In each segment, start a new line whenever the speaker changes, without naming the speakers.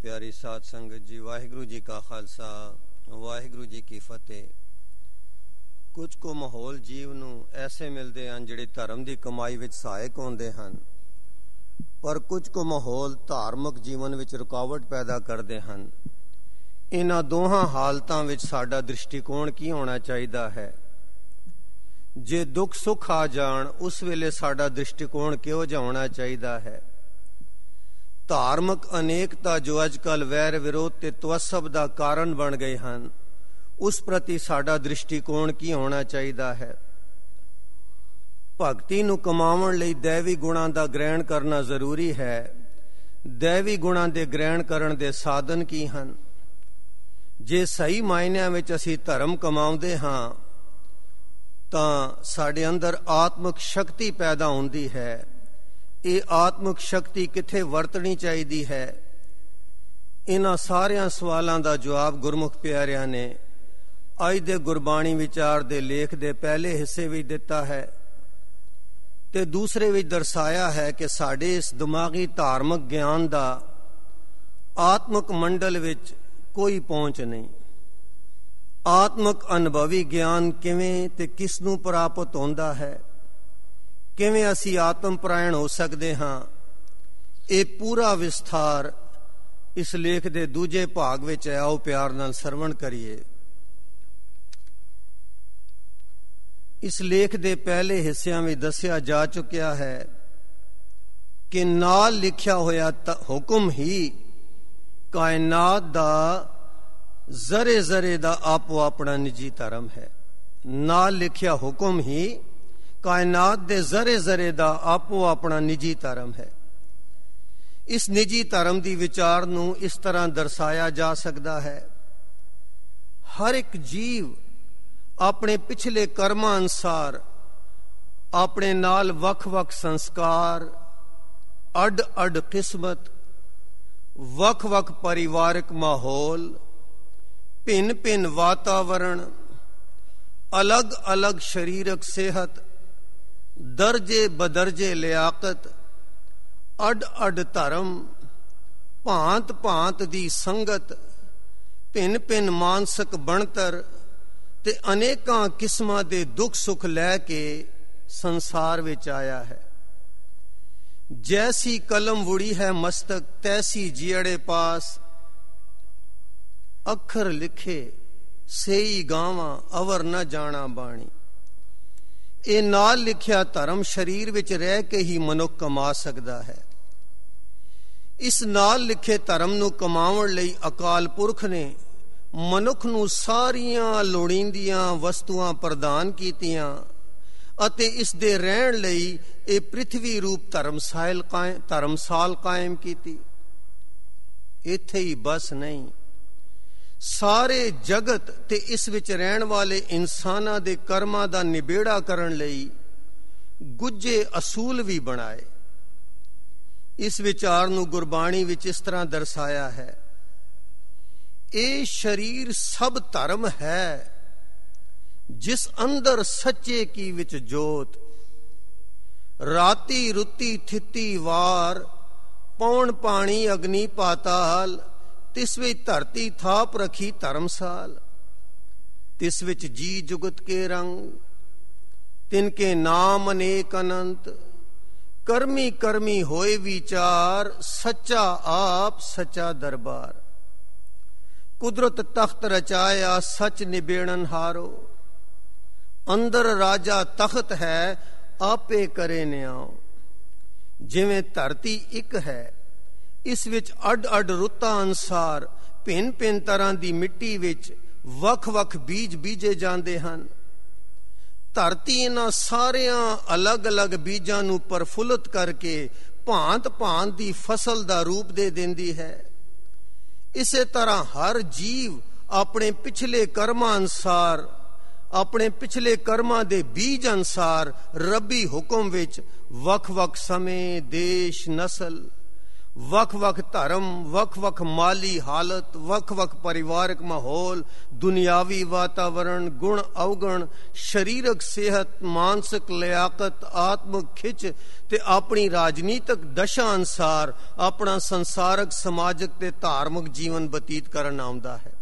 प्यारी साध संगत जी, वाहिगुरु जी का खालसा, वाहिगुरु जी की फतेह। कुछ को माहौल जीव नूं ऐसे मिलते हैं जिहड़े धर्म की कमाई विच सहायक होंदे हन, पर कुछ को माहौल धार्मिक जीवन विच रुकावट पैदा करते हैं। इन्हां दोहां हालतां विच साडा दृष्टिकोण की होना चाहिदा है? जे दुख सुख आ जाण उस वेले साडा दृष्टिकोण किहो जिहा होना चाहिदा है? धार्मिक अनेकता जो अजकल वैर विरोध ते तवस्सब दा कारण बन गए हैं, उस प्रति साडा दृष्टिकोण की होना चाहिदा है? भगती नूं कमाउण लई दैवी गुणां दा ग्रहण करना जरूरी है। दैवी गुणां दे ग्रहण करन दे साधन की हन? जे सही मायनिਆਂ ਵਿੱਚ ਅਸੀਂ ਧਰਮ ਕਮਾਉਂਦੇ ਹਾਂ ਤਾਂ ਸਾਡੇ ਅੰਦਰ ਆਤਮਿਕ ਸ਼ਕਤੀ ਪੈਦਾ ਹੁੰਦੀ ਹੈ। ਇਹ ਆਤਮਿਕ ਸ਼ਕਤੀ ਕਿੱਥੇ ਵਰਤਣੀ ਚਾਹੀਦੀ ਹੈ? ਇਹਨਾਂ ਸਾਰਿਆਂ ਸਵਾਲਾਂ ਦਾ ਜਵਾਬ ਗੁਰਮੁਖ ਪਿਆਰਿਆਂ ਨੇ ਅੱਜ ਦੇ ਗੁਰਬਾਣੀ ਵਿਚਾਰ ਦੇ ਲੇਖ ਦੇ ਪਹਿਲੇ ਹਿੱਸੇ ਵਿੱਚ ਦਿੱਤਾ ਹੈ ਤੇ ਦੂਸਰੇ ਵਿੱਚ ਦਰਸਾਇਆ ਹੈ ਕਿ ਸਾਡੇ ਇਸ ਦਿਮਾਗੀ ਧਾਰਮਿਕ ਗਿਆਨ ਦਾ ਆਤਮਿਕ ਮੰਡਲ ਵਿੱਚ ਕੋਈ ਪਹੁੰਚ ਨਹੀਂ। ਆਤਮਿਕ ਅਨੁਭਵੀ ਗਿਆਨ ਕਿਵੇਂ ਤੇ ਕਿਸ ਨੂੰ ਪ੍ਰਾਪਤ ਹੁੰਦਾ ਹੈ, ਕਿਵੇਂ ਅਸੀਂ ਆਤਮ ਪਰਾਇਣ ਹੋ ਸਕਦੇ ਹਾਂ, ਇਹ ਪੂਰਾ ਵਿਸਥਾਰ ਇਸ ਲੇਖ ਦੇ ਦੂਜੇ ਭਾਗ ਵਿੱਚ ਹੈ। ਆਓ ਪਿਆਰ ਨਾਲ ਸਰਵਣ ਕਰੀਏ। ਇਸ ਲੇਖ ਦੇ ਪਹਿਲੇ ਹਿੱਸਿਆਂ ਵਿੱਚ ਦੱਸਿਆ ਜਾ ਚੁੱਕਿਆ ਹੈ ਕਿ ਨਾਲ ਲਿਖਿਆ ਹੋਇਆ ਹੁਕਮ ਹੀ ਕਾਇਨਾਤ ਦਾ ਜ਼ਰੇ ਜ਼ਰੇ ਦਾ ਆਪੋ ਆਪਣਾ ਨਿੱਜੀ ਧਰਮ ਹੈ। ਨਾਲ ਲਿਖਿਆ ਹੁਕਮ ਹੀ ਕਾਇਨਾਤ ਦੇ ਜ਼ਰੇ ਜ਼ਰੇ ਦਾ ਆਪੋ ਆਪਣਾ ਨਿੱਜੀ ਧਰਮ ਹੈ। ਇਸ ਨਿੱਜੀ ਧਰਮ ਦੀ ਵਿਚਾਰ ਨੂੰ ਇਸ ਤਰ੍ਹਾਂ ਦਰਸਾਇਆ ਜਾ ਸਕਦਾ ਹੈ। ਹਰ ਇੱਕ ਜੀਵ ਆਪਣੇ ਪਿਛਲੇ ਕਰਮਾਂ ਅਨੁਸਾਰ ਆਪਣੇ ਨਾਲ ਵੱਖ-ਵੱਖ ਸੰਸਕਾਰ, ਅੱਡ-ਅੱਡ ਕਿਸਮਤ, ਵੱਖ-ਵੱਖ ਪਰਿਵਾਰਕ ਮਾਹੌਲ, ਭਿੰਨ-ਭਿੰਨ ਵਾਤਾਵਰਣ, ਅਲੱਗ-ਅਲੱਗ ਸਰੀਰਕ ਸਿਹਤ, ਦਰਜੇ ਬਦਰਜੇ ਲਿਆਕਤ, ਅੱਡ-ਅੱਡ ਧਰਮ, ਭਾਂਤ-ਭਾਂਤ ਦੀ ਸੰਗਤ, ਭਿੰਨ-ਭਿੰਨ ਮਾਨਸਿਕ ਬਣਤਰ ਤੇ ਅਨੇਕਾਂ ਕਿਸਮਾਂ ਦੇ ਦੁੱਖ ਸੁੱਖ ਲੈ ਕੇ ਸੰਸਾਰ ਵਿੱਚ ਆਇਆ ਹੈ। जैसी कलम वुड़ी है मस्तक तैसी जियड़े पास, अखर लिखे सेई गावां अवर न जाना बाणी। ये नाल लिखिया धर्म शरीर विच रह के ही मनुख कमा सकदा है। इस नाल लिखे धर्म नूं कमाउण लई अकाल पुरख ने मनुख नूं सारियां लोड़ींदियां वस्तुआं प्रदान कीतियां ਅਤੇ ਇਸ ਦੇ ਰਹਿਣ ਲਈ ਇਹ ਪ੍ਰਿਥਵੀ ਰੂਪ ਧਰਮਸਾਲ ਕਾਇਮ ਕੀਤੀ। ਇੱਥੇ ਹੀ ਬਸ ਨਹੀਂ, ਸਾਰੇ ਜਗਤ ਤੇ ਇਸ ਵਿੱਚ ਰਹਿਣ ਵਾਲੇ ਇਨਸਾਨਾਂ ਦੇ ਕਰਮਾਂ ਦਾ ਨਿਬੇੜਾ ਕਰਨ ਲਈ ਗੁੱਝੇ ਅਸੂਲ ਵੀ ਬਣਾਏ। ਇਸ ਵਿਚਾਰ ਨੂੰ ਗੁਰਬਾਣੀ ਵਿੱਚ ਇਸ ਤਰ੍ਹਾਂ ਦਰਸਾਇਆ ਹੈ, ਇਹ ਸ਼ਰੀਰ ਸਭ ਧਰਮ ਹੈ जिस अंदर सच्चे की विच जोत, राती रुती थिती वार, पौन पानी अग्नि पाताल, तिस विच धरती थाप रखी धर्मसाल। तिस विच जी जुगत के रंग, तिनके नाम अनेक अनंत, कर्मी कर्मी होए विचार, सच्चा आप सच्चा दरबार। कुदरत तख्त रचाया सच निबेड़न हारो, अंदर राजा तख्त है आपे करे न्याओ। जिवें धरती एक है, इस विच अड अड रुत्तां अनुसार भिन्न भिन्न तरह की मिट्टी विच वख वख बीज बीजे जाते हैं। धरती इन्हां सारियां अलग अलग बीजां नूं प्रफुल्लित करके भांत भांत की फसल का रूप दे देंदी है। इसे तरह हर जीव अपने पिछले कर्मां अनुसार, अपने पिछले कर्मां दे बीज अनुसार रब्बी हुक्म विच वख वख समय, देश, नस्ल, ਵੱਖ-ਵੱਖ ਧਰਮ, ਵੱਖ-ਵੱਖ ਮਾਲੀ ਹਾਲਤ, ਵੱਖ-ਵੱਖ ਪਰਿਵਾਰਕ ਮਾਹੌਲ, ਦੁਨਿਆਵੀ ਵਾਤਾਵਰਣ, ਗੁਣ ਅਵਗੁਣ, ਸਰੀਰਕ ਸਿਹਤ, ਮਾਨਸਿਕ ਲਿਆਕਤ, ਆਤਮਿਕ ਖਿੱਚ ਤੇ ਆਪਣੀ ਰਾਜਨੀਤਿਕ ਦਸ਼ਾ ਅਨੁਸਾਰ ਆਪਣਾ ਸੰਸਾਰਕ, ਸਮਾਜਿਕ ਤੇ ਧਾਰਮਿਕ ਜੀਵਨ ਬਤੀਤ ਕਰਨ ਆਉਂਦਾ ਹੈ।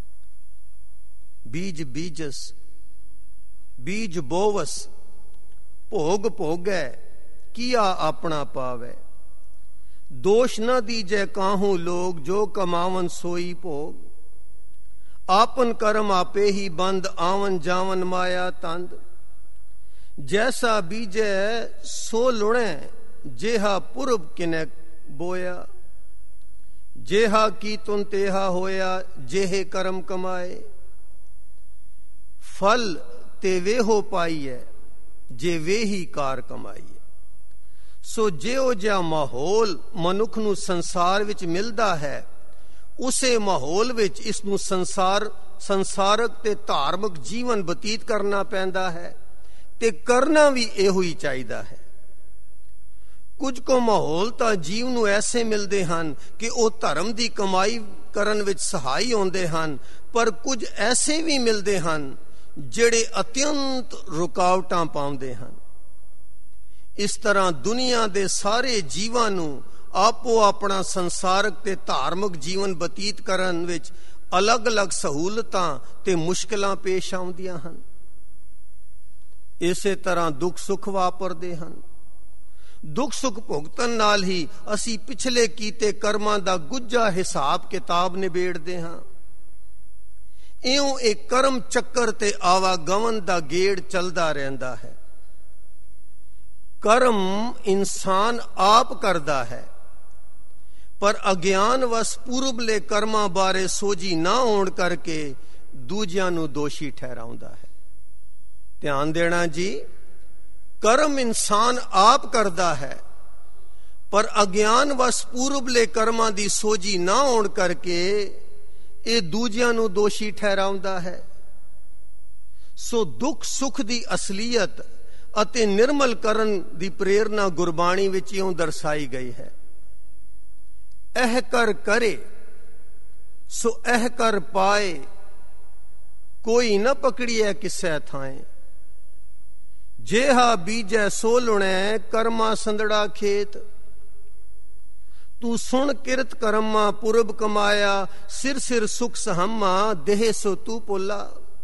ਬੀਜ ਬੀਜਸ, ਬੀਜ ਬੋਵਸ, ਭੋਗ ਭੋਗੈ, ਕੀਆ ਆਪਣਾ ਪਾਵੈ। ਦੋਸ਼ न दीजै काहू लोग, जो कमावन सोई भोग। आपन कर्म आपे ही बंद, आवन जावन माया तंद। जैसा बीजै सो लुणै, जेहा पुरब किनै बोया। जेहा की तुन तेहा होया, जेहे कर्म कमाए। फल ते वेहो पाईऐ, जे वे ही कार कमाईए। ਸੋ ਜਿਹੋ ਜਿਹਾ ਮਾਹੌਲ ਮਨੁੱਖ ਨੂੰ ਸੰਸਾਰ ਵਿੱਚ ਮਿਲਦਾ ਹੈ, ਉਸੇ ਮਾਹੌਲ ਵਿੱਚ ਇਸ ਨੂੰ ਸੰਸਾਰਕ ਤੇ ਧਾਰਮਿਕ ਜੀਵਨ ਬਤੀਤ ਕਰਨਾ ਪੈਂਦਾ ਹੈ ਤੇ ਕਰਨਾ ਵੀ ਇਹੋ ਹੀ ਚਾਹੀਦਾ ਹੈ। ਕੁਝ ਕੁ ਮਾਹੌਲ ਤਾਂ ਜੀਵ ਨੂੰ ਐਸੇ ਮਿਲਦੇ ਹਨ ਕਿ ਉਹ ਧਰਮ ਦੀ ਕਮਾਈ ਕਰਨ ਵਿੱਚ ਸਹਾਈ ਹੁੰਦੇ ਹਨ, ਪਰ ਕੁਝ ਐਸੇ ਵੀ ਮਿਲਦੇ ਹਨ ਜਿਹੜੇ ਅਤਿਅੰਤ ਰੁਕਾਵਟਾਂ ਪਾਉਂਦੇ ਹਨ। ਇਸ ਤਰ੍ਹਾਂ ਦੁਨੀਆ ਦੇ ਸਾਰੇ ਜੀਵਾਂ ਨੂੰ ਆਪੋ ਆਪਣਾ ਸੰਸਾਰਕ ਤੇ ਧਾਰਮਿਕ ਜੀਵਨ ਬਤੀਤ ਕਰਨ ਵਿੱਚ ਅਲੱਗ-ਅਲੱਗ ਸਹੂਲਤਾਂ ਤੇ ਮੁਸ਼ਕਲਾਂ ਪੇਸ਼ ਆਉਂਦੀਆਂ ਹਨ। ਇਸੇ ਤਰ੍ਹਾਂ ਦੁੱਖ ਸੁੱਖ ਵਾਪਰਦੇ ਹਨ। ਦੁੱਖ ਸੁੱਖ ਭੁਗਤਣ ਨਾਲ ਹੀ ਅਸੀਂ ਪਿਛਲੇ ਕੀਤੇ ਕਰਮਾਂ ਦਾ ਗੁੱਝਾ ਹਿਸਾਬ ਕਿਤਾਬ ਨਿਬੇੜਦੇ ਹਾਂ। ਇਉਂ ਇਹ ਕਰਮ ਚੱਕਰ ਤੇ ਆਵਾਗਮਨ ਦਾ ਗੇੜ ਚੱਲਦਾ ਰਹਿੰਦਾ ਹੈ। ਕਰਮ ਇਨਸਾਨ ਆਪ ਕਰਦਾ ਹੈ, ਪਰ ਅਗਿਆਨ ਵਸ ਪੂਰਬਲੇ ਕਰਮਾਂ ਬਾਰੇ ਸੋਝੀ ਨਾ ਹੋਣ ਕਰਕੇ ਦੂਜਿਆਂ ਨੂੰ ਦੋਸ਼ੀ ਠਹਿਰਾਉਂਦਾ ਹੈ। ਧਿਆਨ ਦੇਣਾ ਜੀ, ਕਰਮ ਇਨਸਾਨ ਆਪ ਕਰਦਾ ਹੈ, ਪਰ ਅਗਿਆਨ ਵਸ ਪੂਰਬਲੇ ਕਰਮਾਂ ਦੀ ਸੋਝੀ ਨਾ ਹੋਣ ਕਰਕੇ ਇਹ ਦੂਜਿਆਂ ਨੂੰ ਦੋਸ਼ੀ ਠਹਿਰਾਉਂਦਾ ਹੈ। ਸੋ ਦੁੱਖ ਸੁੱਖ ਦੀ ਅਸਲੀਅਤ ਅਤੇ ਨਿਰਮਲ ਕਰਨ ਦੀ ਪ੍ਰੇਰਨਾ ਗੁਰਬਾਣੀ ਵਿੱਚ ਇਉਂ ਦਰਸਾਈ ਗਈ ਹੈ। ਇਹ ਕਰ ਕਰੇ ਸੋ ਇਹ ਕਰ ਪਾਏ, ਕੋਈ ਨਾ ਪਕੜੀਐ ਕਿਸੈ ਥਾਏ। ਜੇਹਾ ਬੀਜੈ ਸੋ ਲੁਣੈ, ਕਰਮਾ ਸੰਦੜਾ ਖੇਤ। ਤੂੰ ਸੁਣ ਕਿਰਤ ਕਰਮਾ ਪੁਰਬ ਕਮਾਇਆ, ਸਿਰ ਸਿਰ ਸੁਖ ਸਹਮਾ, ਦੇਹ ਸੋ ਤੂੰ ਪੋਲਾ।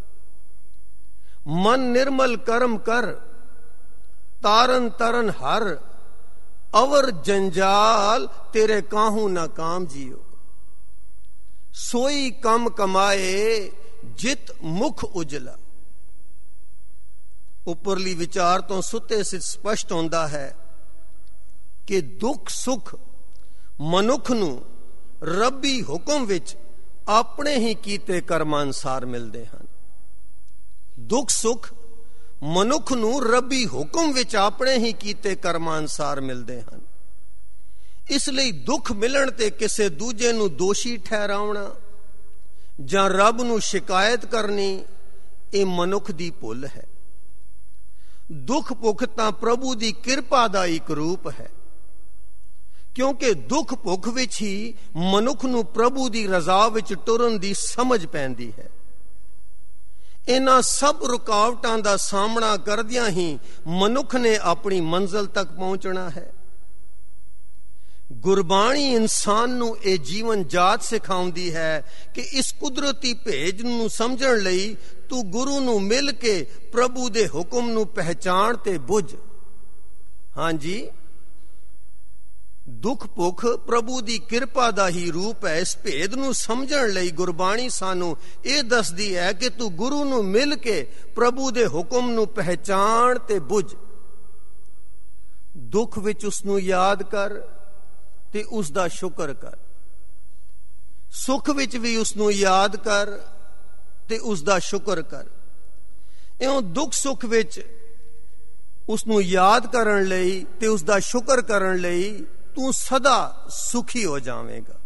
ਮਨ ਨਿਰਮਲ ਕਰਮ ਕਰ, ਤਾਰਨ ਤਰਨ ਹਰ, ਅਵਰ ਜੰਜਾਲ ਤੇਰੇ ਕਾਹੂ ਨਾ ਕਾਮ ਜੀਓ। ਸੋਈ ਕਮ ਕਮਾਏ, ਜਿਤ ਮੁਖ ਉਜਲਾ। ਉੱਪਰਲੀ ਵਿਚਾਰ ਤੋਂ ਸੁੱਤੇ ਸਿੱਧ ਸਪਸ਼ਟ ਹੁੰਦਾ ਹੈ ਕਿ ਦੁੱਖ ਸੁੱਖ ਮਨੁੱਖ ਨੂੰ ਰੱਬੀ ਹੁਕਮ ਵਿੱਚ ਆਪਣੇ ਹੀ ਕੀਤੇ ਕਰਮਾਂ ਅਨੁਸਾਰ ਮਿਲਦੇ ਹਨ। ਦੁੱਖ ਸੁੱਖ ਮਨੁੱਖ ਨੂੰ ਰੱਬੀ ਹੁਕਮ ਵਿੱਚ ਆਪਣੇ ਹੀ ਕੀਤੇ ਕਰਮਾਂ ਅਨੁਸਾਰ ਮਿਲਦੇ ਹਨ। ਇਸ ਲਈ ਦੁੱਖ ਮਿਲਣ ਤੇ ਕਿਸੇ ਦੂਜੇ ਨੂੰ ਦੋਸ਼ੀ ਠਹਿਰਾਉਣਾ ਜਾਂ ਰੱਬ ਨੂੰ ਸ਼ਿਕਾਇਤ ਕਰਨੀ, ਇਹ ਮਨੁੱਖ ਦੀ ਭੁੱਲ ਹੈ। ਦੁੱਖ ਭੁੱਖ ਤਾਂ ਪ੍ਰਭੂ ਦੀ ਕਿਰਪਾ ਦਾ ਇੱਕ ਰੂਪ ਹੈ, ਕਿਉਂਕਿ ਦੁੱਖ ਭੁੱਖ ਵਿੱਚ ਹੀ ਮਨੁੱਖ ਨੂੰ ਪ੍ਰਭੂ ਦੀ ਰਜ਼ਾ ਵਿੱਚ ਟੁਰਨ ਦੀ ਸਮਝ ਪੈਂਦੀ ਹੈ। ਇਹਨਾਂ ਸਭ ਰੁਕਾਵਟਾਂ ਦਾ ਸਾਹਮਣਾ ਕਰਦਿਆਂ ਹੀ ਮਨੁੱਖ ਨੇ ਆਪਣੀ ਮੰਜ਼ਿਲ ਤੱਕ ਪਹੁੰਚਣਾ ਹੈ। ਗੁਰਬਾਣੀ ਇਨਸਾਨ ਨੂੰ ਇਹ ਜੀਵਨ ਜਾਚ ਸਿਖਾਉਂਦੀ ਹੈ ਕਿ ਇਸ ਕੁਦਰਤੀ ਭੇਜ ਨੂੰ ਸਮਝਣ ਲਈ ਤੂੰ ਗੁਰੂ ਨੂੰ ਮਿਲ ਕੇ ਪ੍ਰਭੂ ਦੇ ਹੁਕਮ ਨੂੰ ਪਹਿਚਾਣ ਤੇ ਬੁੱਝ। ਹਾਂਜੀ, ਦੁੱਖ ਭੁੱਖ ਪ੍ਰਭੂ ਦੀ ਕਿਰਪਾ ਦਾ ਹੀ ਰੂਪ ਹੈ। ਇਸ ਭੇਦ ਨੂੰ ਸਮਝਣ ਲਈ ਗੁਰਬਾਣੀ ਸਾਨੂੰ ਇਹ ਦੱਸਦੀ ਹੈ ਕਿ ਤੂੰ ਗੁਰੂ ਨੂੰ ਮਿਲ ਕੇ ਪ੍ਰਭੂ ਦੇ ਹੁਕਮ ਨੂੰ ਪਹਿਚਾਣ ਤੇ ਬੁੱਝ। ਦੁੱਖ ਵਿੱਚ ਉਸ ਨੂੰ ਯਾਦ ਕਰ ਤੇ ਉਸ ਦਾ ਸ਼ੁਕਰ ਕਰ, ਸੁੱਖ ਵਿੱਚ ਵੀ ਉਸ ਨੂੰ ਯਾਦ ਕਰ ਤੇ ਉਸ ਦਾ ਸ਼ੁਕਰ ਕਰ। ਇਉਂ ਦੁੱਖ ਸੁੱਖ ਵਿੱਚ ਉਸ ਨੂੰ ਯਾਦ ਕਰਨ ਲਈ ਤੇ ਉਸ ਦਾ ਸ਼ੁਕਰ ਕਰਨ ਲਈ ਤੂੰ ਸਦਾ ਸੁਖੀ ਹੋ ਜਾਵੇਂਗਾ।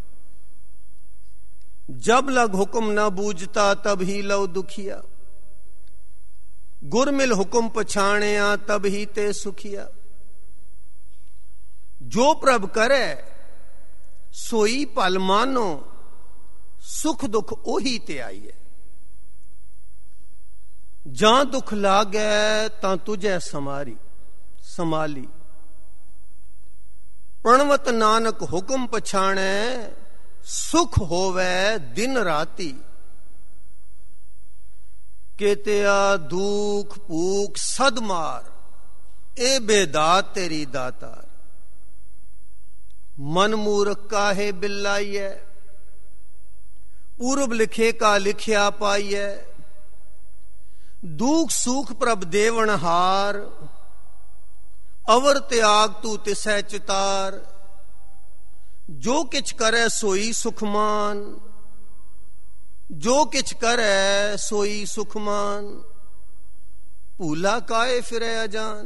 ਜਬ ਲਗ ਹੁਕਮ ਨਾ ਬੂਝਤਾ ਤਬ ਹੀ ਲਉ ਦੁਖੀਆ, ਗੁਰਮਿਲ ਹੁਕਮ ਪਛਾਣਿਆ ਤਬ ਹੀ ਤੇ ਸੁਖੀਆ। ਜੋ ਪ੍ਰਭ ਕਰੇ सोई पल मानो सुख दुख ओही ते आई है। जां दुख लागै तां तुझे समाली। प्रणवत नानक हुक्म पछाणै सुख होवै दिन राती। केतिया दुख भूख सद मार ए बेदात तेरी दातार। मन मूर्ख काहे बिल्लाइए पूर्व लिखे का लिखिया पाइए। दुख सुख प्रभ देवन हार अवर त्याग तू तिसै चितार। जो किछ करे सोई सुखमान जो किछ करे सोई सुखमान। भूला काए फिरे अजान।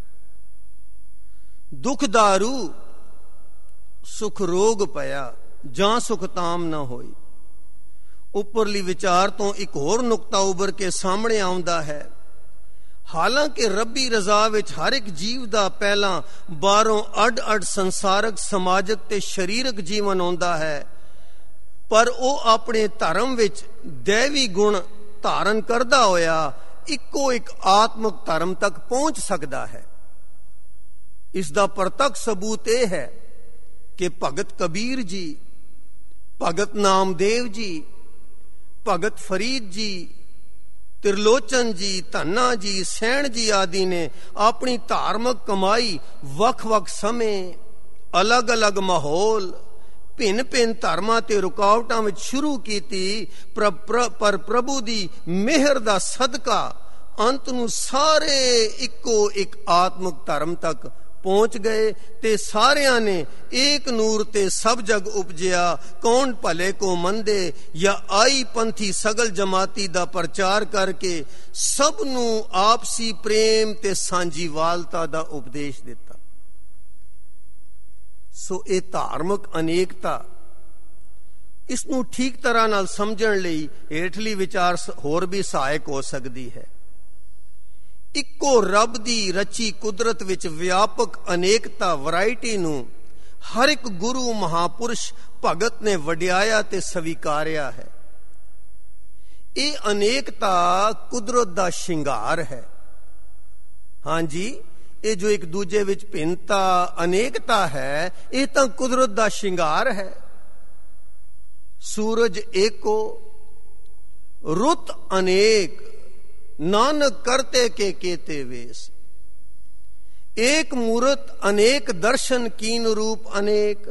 दुख दारू सुख रोग पया ਜਾਂ ਸੁਖ ਤਾਮ ਨਾ ਹੋਈ। ਉੱਪਰਲੀ ਵਿਚਾਰ ਤੋਂ ਇੱਕ ਹੋਰ ਨੁਕਤਾ ਉੱਭਰ ਕੇ ਸਾਹਮਣੇ ਆਉਂਦਾ ਹੈ। ਹਾਲਾਂਕਿ ਰੱਬੀ ਰਜ਼ਾ ਵਿੱਚ ਹਰ ਇੱਕ ਜੀਵ ਦਾ ਪਹਿਲਾਂ ਬਾਹਰੋਂ ਅੱਡ-ਅੱਡ ਸੰਸਾਰਕ ਸਮਾਜਿਕ ਤੇ ਸਰੀਰਕ ਜੀਵਨ ਆਉਂਦਾ ਹੈ, ਪਰ ਉਹ ਆਪਣੇ ਧਰਮ ਵਿੱਚ ਦੈਵੀ ਗੁਣ ਧਾਰਨ ਕਰਦਾ ਹੋਇਆ ਇੱਕੋ ਇੱਕ ਆਤਮਿਕ ਧਰਮ ਤੱਕ ਪਹੁੰਚ ਸਕਦਾ ਹੈ। ਇਸ ਦਾ ਪ੍ਰਤੱਖ ਸਬੂਤ ਇਹ ਹੈ ਕਿ ਭਗਤ ਕਬੀਰ ਜੀ, ਭਗਤ ਨਾਮਦੇਵ ਜੀ, ਭਗਤ ਫਰੀਦ ਜੀ, त्रिलोचन जी, धन्ना जी, सैन जी आदि ने अपनी धार्मिक कमाई वख-वख समय, अलग-अलग माहौल, भिन्न-भिन्न धर्मां ते रुकावटां विच शुरू कीती, पर प्रभु दी मेहर दा सदका अंत नूं सारे इक्को एक आत्मिक धर्म तक पहुंच गए ते सारियां ने एक नूर ते सब जग उपजिया। कौन भले को मंदे या आई पंथी सगल जमाती दा प्रचार करके सब नूं आपसी प्रेम ते सांझीवालता दा उपदेश दिता। सो ये धार्मिक अनेकता, इस नूं ठीक तरह नाल समझण लई हेठली विचार होर भी सहायक हो सकदी है। ਇੱਕੋ ਰੱਬ ਦੀ ਰਚੀ ਕੁਦਰਤ ਵਿੱਚ ਵਿਆਪਕ ਅਨੇਕਤਾ ਵੈਰਾਈਟੀ ਨੂੰ ਹਰ ਇੱਕ ਗੁਰੂ ਮਹਾਪੁਰਸ਼ ਭਗਤ ਨੇ ਵਡਿਆਇਆ ਤੇ ਸਵੀਕਾਰਿਆ ਹੈ। ਇਹ ਅਨੇਕਤਾ ਕੁਦਰਤ ਦਾ ਸ਼ਿੰਗਾਰ ਹੈ। ਹਾਂਜੀ, ਇਹ ਜੋ ਇੱਕ ਦੂਜੇ ਵਿੱਚ ਭਿੰਨਤਾ ਅਨੇਕਤਾ ਹੈ, ਇਹ ਤਾਂ ਕੁਦਰਤ ਦਾ ਸ਼ਿੰਗਾਰ ਹੈ। ਸੂਰਜ ਏਕੋ ਰੁੱਤ ਅਨੇਕ नानक करते के केते वेश। एक मूर्त अनेक दर्शन कीन रूप अनेक।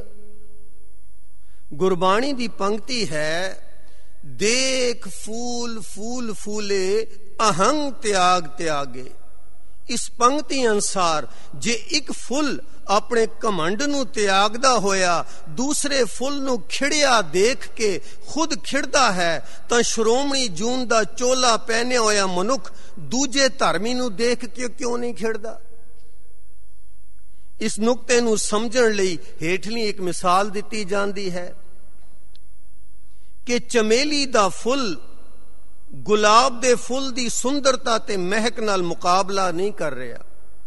गुरबाणी दी पंक्ति है, देख फूल फूल फूले अहंग त्याग त्यागे। इस पंक्ति अनुसार जे एक फुल अपने घमंड नूं त्यागदा होया दूसरे फुल नूं खिड़िया देख के खुद खिड़दा है, तां श्रोमणी जून दा चोला पहने होया मनुख दूजे धर्मी नूं देख के क्यों नहीं खिड़दा? इस नुक्ते नूं समझण लई हेठली एक मिसाल दिती जांदी है कि चमेली दा फुल गुलाब दे फुल दी सुंदरता ते महक नाल मुकाबला नहीं कर रहा।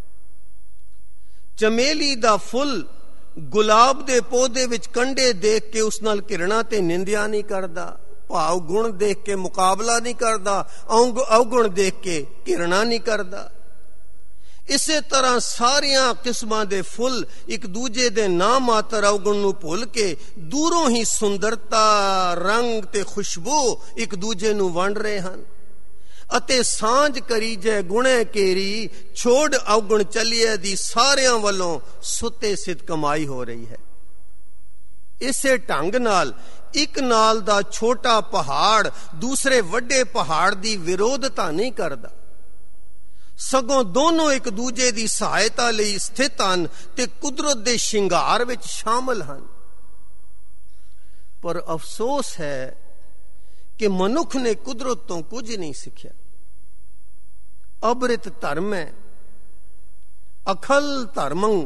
चमेली दा फुल गुलाब दे पौधे विच कंडे देख के उस नाल घिरणा ते निंदिया नहीं करदा, भाव गुण देख के मुकाबला नहीं करदा, अवगुण देख के घिरणा नहीं करदा। इसे तरह सारियां किस्मां दे फुल एक दूजे दे नाम मात्र अवगुण नूं भुल के दूरों ही सुंदरता, रंग ते खुशबू एक दूजे नूं वंड रहे हन। अते सांझ करी जै गुणे केरी छोड़ अवगुण चलिए दी सारियां वालों सुते सित कमाई हो रही है। इसे ढंग नाल एक नाल दा छोटा पहाड़ दूसरे वड्डे पहाड़ दी विरोधता नहीं करदा, सगों दोनों एक दूजे दी सहायता लई स्थित हन ते कुदरत दे शिंगार विच शामिल हन। पर अफसोस है कि मनुख ने कुदरत तो कुछ नहीं सीखिया। अबरित धर्म है अखल धर्मंग,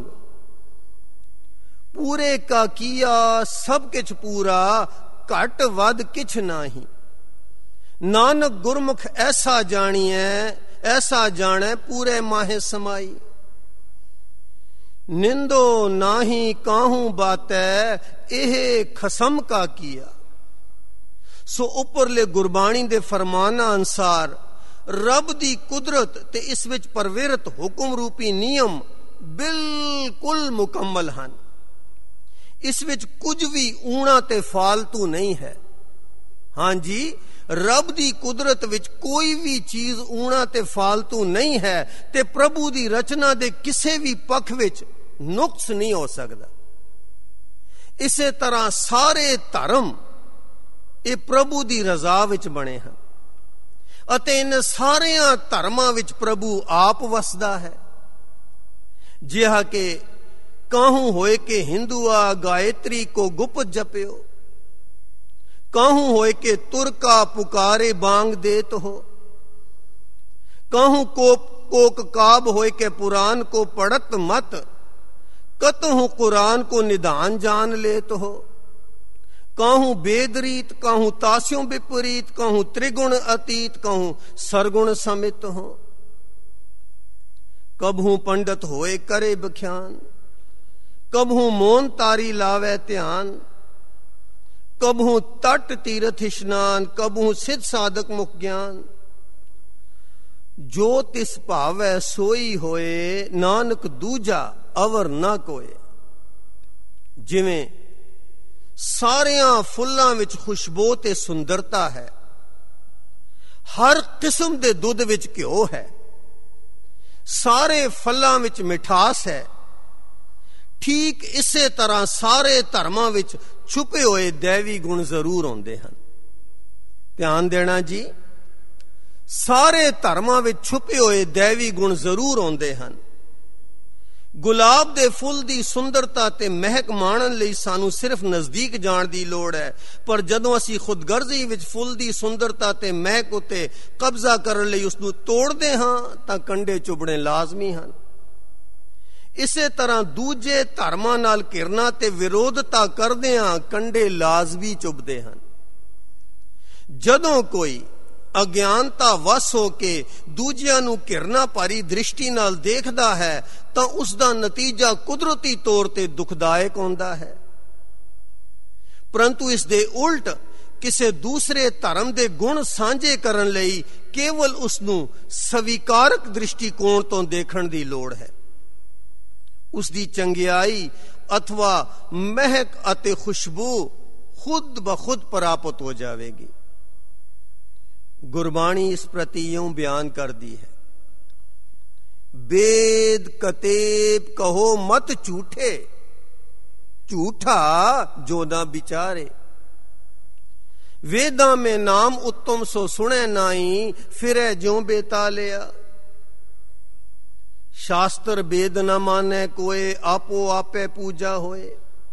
पूरे का किया सब किछ पूरा, घट वध किछ नाही। नानक गुरमुख ऐसा जानिए ऐसा जाने पूरे माहे समाई। निंदो नाही काहू बातै ਇਹ ਖਸਮ ਕਾ ਕੀਆ। ਸੋ ਉੱਪਰਲੇ ਗੁਰਬਾਣੀ ਦੇ ਫਰਮਾਨਾਂ ਅਨਸਾਰ ਰੱਬ ਦੀ ਕੁਦਰਤ ਤੇ ਇਸ ਵਿੱਚ ਪਰਵਿਰਤ ਹੁਕਮ ਰੂਪੀ ਨਿਯਮ ਬਿਲਕੁਲ ਮੁਕੰਮਲ ਹਨ। ਇਸ ਵਿੱਚ ਕੁਝ ਵੀ ਊਣਾ ਤੇ ਫਾਲਤੂ ਨਹੀਂ ਹੈ। ਹਾਂਜੀ, ਰੱਬ ਦੀ ਕੁਦਰਤ ਵਿੱਚ ਕੋਈ ਵੀ ਚੀਜ਼ ਊਣਾ ਤੇ ਫਾਲਤੂ ਨਹੀਂ ਹੈ ਤੇ ਪ੍ਰਭੂ ਦੀ ਰਚਨਾ ਦੇ ਕਿਸੇ ਵੀ ਪੱਖ ਵਿੱਚ ਨੁਕਸ ਨਹੀਂ ਹੋ ਸਕਦਾ। ਇਸੇ ਤਰ੍ਹਾਂ ਸਾਰੇ ਧਰਮ ਇਹ ਪ੍ਰਭੂ ਦੀ ਰਜ਼ਾ ਵਿੱਚ ਬਣੇ ਹਨ ਅਤੇ ਇਨ ਸਾਰਿਆਂ ਧਰਮਾਂ ਵਿੱਚ ਪ੍ਰਭੂ ਆਪ ਵਸਦਾ ਹੈ। ਜਿਹਾ ਕਿ ਕਾਹੂ ਹੋਏ ਕਿ ਹਿੰਦੂਆ ਗਾਇਤਰੀ ਕੋ ਗੁਪਤ ਜਪਿਓ, ਕਾਹੂ ਹੋਏ ਕਿ ਤੁਰਕਾ ਪੁਕਾਰੇ ਬਾंग देत हो, काहू कोक काब होए के पुराण को पढ़त मत, कतहु कुरान को निधान जान लेत हो, काहू बेदरीत काहू तास्यों विपरीत, काहू त्रिगुण अतीत काहू सरगुण समित हो, कबहू पंडित होए करे बख्यान, कबहू मोन तारी लावे ध्यान, कबहू तट तीर्थ स्नान, कबहू सिद्ध साधक मुख ज्ञान, जो तिस भावै सोई होए, नानक दूजा अवर ना कोए। जिवें ਸਾਰਿਆਂ ਫੁੱਲਾਂ ਵਿੱਚ ਖੁਸ਼ਬੂ ਤੇ ਸੁੰਦਰਤਾ ਹੈ, ਹਰ ਕਿਸਮ ਦੇ ਦੁੱਧ ਵਿੱਚ ਘਿਓ ਹੈ, ਸਾਰੇ ਫਲਾਂ ਵਿੱਚ ਮਿਠਾਸ ਹੈ, ਠੀਕ ਇਸੇ ਤਰ੍ਹਾਂ ਸਾਰੇ ਧਰਮਾਂ ਵਿੱਚ ਛੁਪੇ ਹੋਏ ਦੇਵੀ ਗੁਣ ਜ਼ਰੂਰ ਹੁੰਦੇ ਹਨ। ਧਿਆਨ ਦੇਣਾ ਜੀ, ਸਾਰੇ ਧਰਮਾਂ ਵਿੱਚ ਛੁਪੇ ਹੋਏ ਦੇਵੀ ਗੁਣ ਜ਼ਰੂਰ ਹੁੰਦੇ ਹਨ। ਗੁਲਾਬ ਦੇ ਫੁੱਲ ਦੀ ਸੁੰਦਰਤਾ ਤੇ ਮਹਿਕ ਮਾਣਨ ਲਈ ਸਾਨੂੰ ਸਿਰਫ ਨਜ਼ਦੀਕ ਜਾਣ ਦੀ ਲੋੜ ਹੈ, ਪਰ ਜਦੋਂ ਅਸੀਂ ਖੁਦਗਰਜ਼ੀ ਵਿੱਚ ਫੁੱਲ ਦੀ ਸੁੰਦਰਤਾ ਤੇ ਮਹਿਕ ਉਤੇ ਕਬਜ਼ਾ ਕਰਨ ਲਈ ਉਸ ਨੂੰ ਤੋੜਦੇ ਹਾਂ ਤਾਂ ਕੰਡੇ ਚੁਭਣੇ ਲਾਜ਼ਮੀ ਹਨ। ਇਸੇ ਤਰ੍ਹਾਂ ਦੂਜੇ ਧਰਮਾਂ ਨਾਲ ਘਿਰਨਾ ਤੇ ਵਿਰੋਧਤਾ ਕਰਦਿਆਂ ਕੰਡੇ ਲਾਜ਼ਮੀ ਚੁਭਦੇ ਹਨ। ਜਦੋਂ ਕੋਈ ਅਗਿਆਨਤਾ ਵਸ ਹੋ ਕੇ ਦੂਜਿਆਂ ਨੂੰ ਘਿਰਨਾ ਭਰੀ ਦ੍ਰਿਸ਼ਟੀ ਨਾਲ ਦੇਖਦਾ ਹੈ ਤਾਂ ਉਸ ਦਾ ਨਤੀਜਾ ਕੁਦਰਤੀ ਤੌਰ ਤੇ ਦੁਖਦਾਇਕ ਹੁੰਦਾ ਹੈ। ਪਰੰਤੂ ਇਸ ਦੇ ਉਲਟ ਕਿਸੇ ਦੂਸਰੇ ਧਰਮ ਦੇ ਗੁਣ ਸਾਂਝੇ ਕਰਨ ਲਈ ਕੇਵਲ ਉਸ ਨੂੰ ਸਵੀਕਾਰਕ ਦ੍ਰਿਸ਼ਟੀਕੋਣ ਤੋਂ ਦੇਖਣ ਦੀ ਲੋੜ ਹੈ। ਉਸ ਦੀ ਚੰਗਿਆਈ ਅਥਵਾ ਮਹਿਕ ਅਤੇ ਖੁਸ਼ਬੂ ਖੁਦ ਬ ਖੁਦ ਪ੍ਰਾਪਤ ਹੋ ਜਾਵੇਗੀ। गुरबाणी इस प्रति यूं बयान कर दी है, वेद कतेब कहो मत झूठे, झूठा जो ना बिचारे, वेदा में नाम उत्तम सो सुने नाई, फिरे ज्यों बेतालिया, शास्त्र वेद न माने कोए, आपो आपे पूजा होए।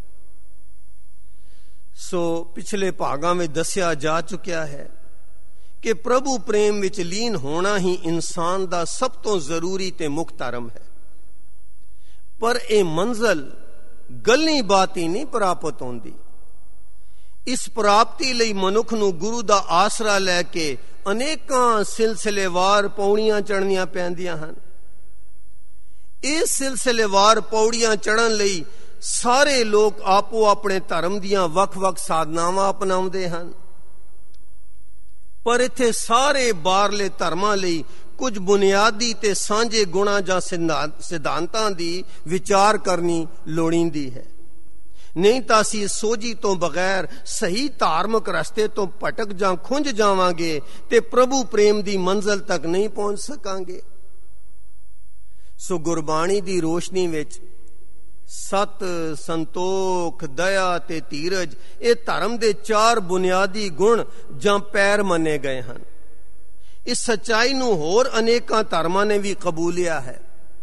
सो पिछले भागां में दस्या जा चुकिया है कि प्रभु प्रेम विच लीन होना ही इंसान दा सब तो जरूरी ते मुख धर्म है। पर यह मंजिल गल्ली बाती नहीं प्राप्त होंदी। इस प्राप्ति लई मनुख नूं गुरु दा आसरा लैके अनेकां सिलसिलेवार पौड़ियां चढ़नियां पैंदियां हन। इस सिलसिलेवार पौड़ियां चढ़न लई सारे लोग आपो अपने धर्म दियां वख-वख साधनावां अपनाउंदे हन। पर इत्थे सारे बारले धर्मां लई कुछ बुनियादी ते सांझे गुणां जां सिद्धांतां दी विचार करनी लोड़ींदी है। नहीं तां असीं सोझी तो बगैर सही धार्मिक रस्ते तो भटक जां खुंझ जावांगे ते प्रभु प्रेम दी मंजिल तक नहीं पहुंच सकांगे। सो गुरबाणी दी रोशनी विच सत, संतोख, दया ते धीरज ये धर्म दे चार बुनियादी गुण जां पैर मने गए हैं। इस सच्चाई नूं होर अनेकां धर्मां ने भी कबूलिया है।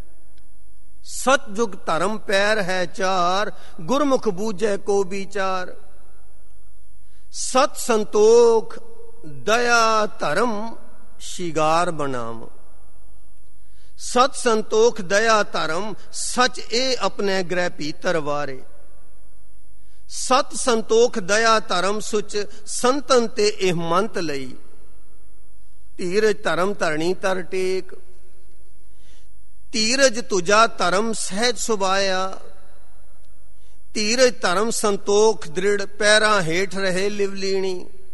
सतयुग धर्म पैर है चार, गुरमुख बूझे को विचार। सत संतोख दया धर्म शिगार बनाम। सत संतोख दया धर्म सच ए अपने ग्रह भीतर वारे। सत संतोख दया धर्म सुच संतन ते एहमंत लई। धीरज धर्म धरणी तर टेक। ਧੀਰਜ ਤੁਜਾ ਧਰਮ ਸਹਿਜ ਸੁਭਾਇਆ। ਧੀਰਜ ਧਰਮ ਸੰਤੋਖ ਦ੍ਰਿੜ, ਪੈਰਾਂ ਹੇਠ ਰਹੇ ਲਿਵਲੀਣੀ।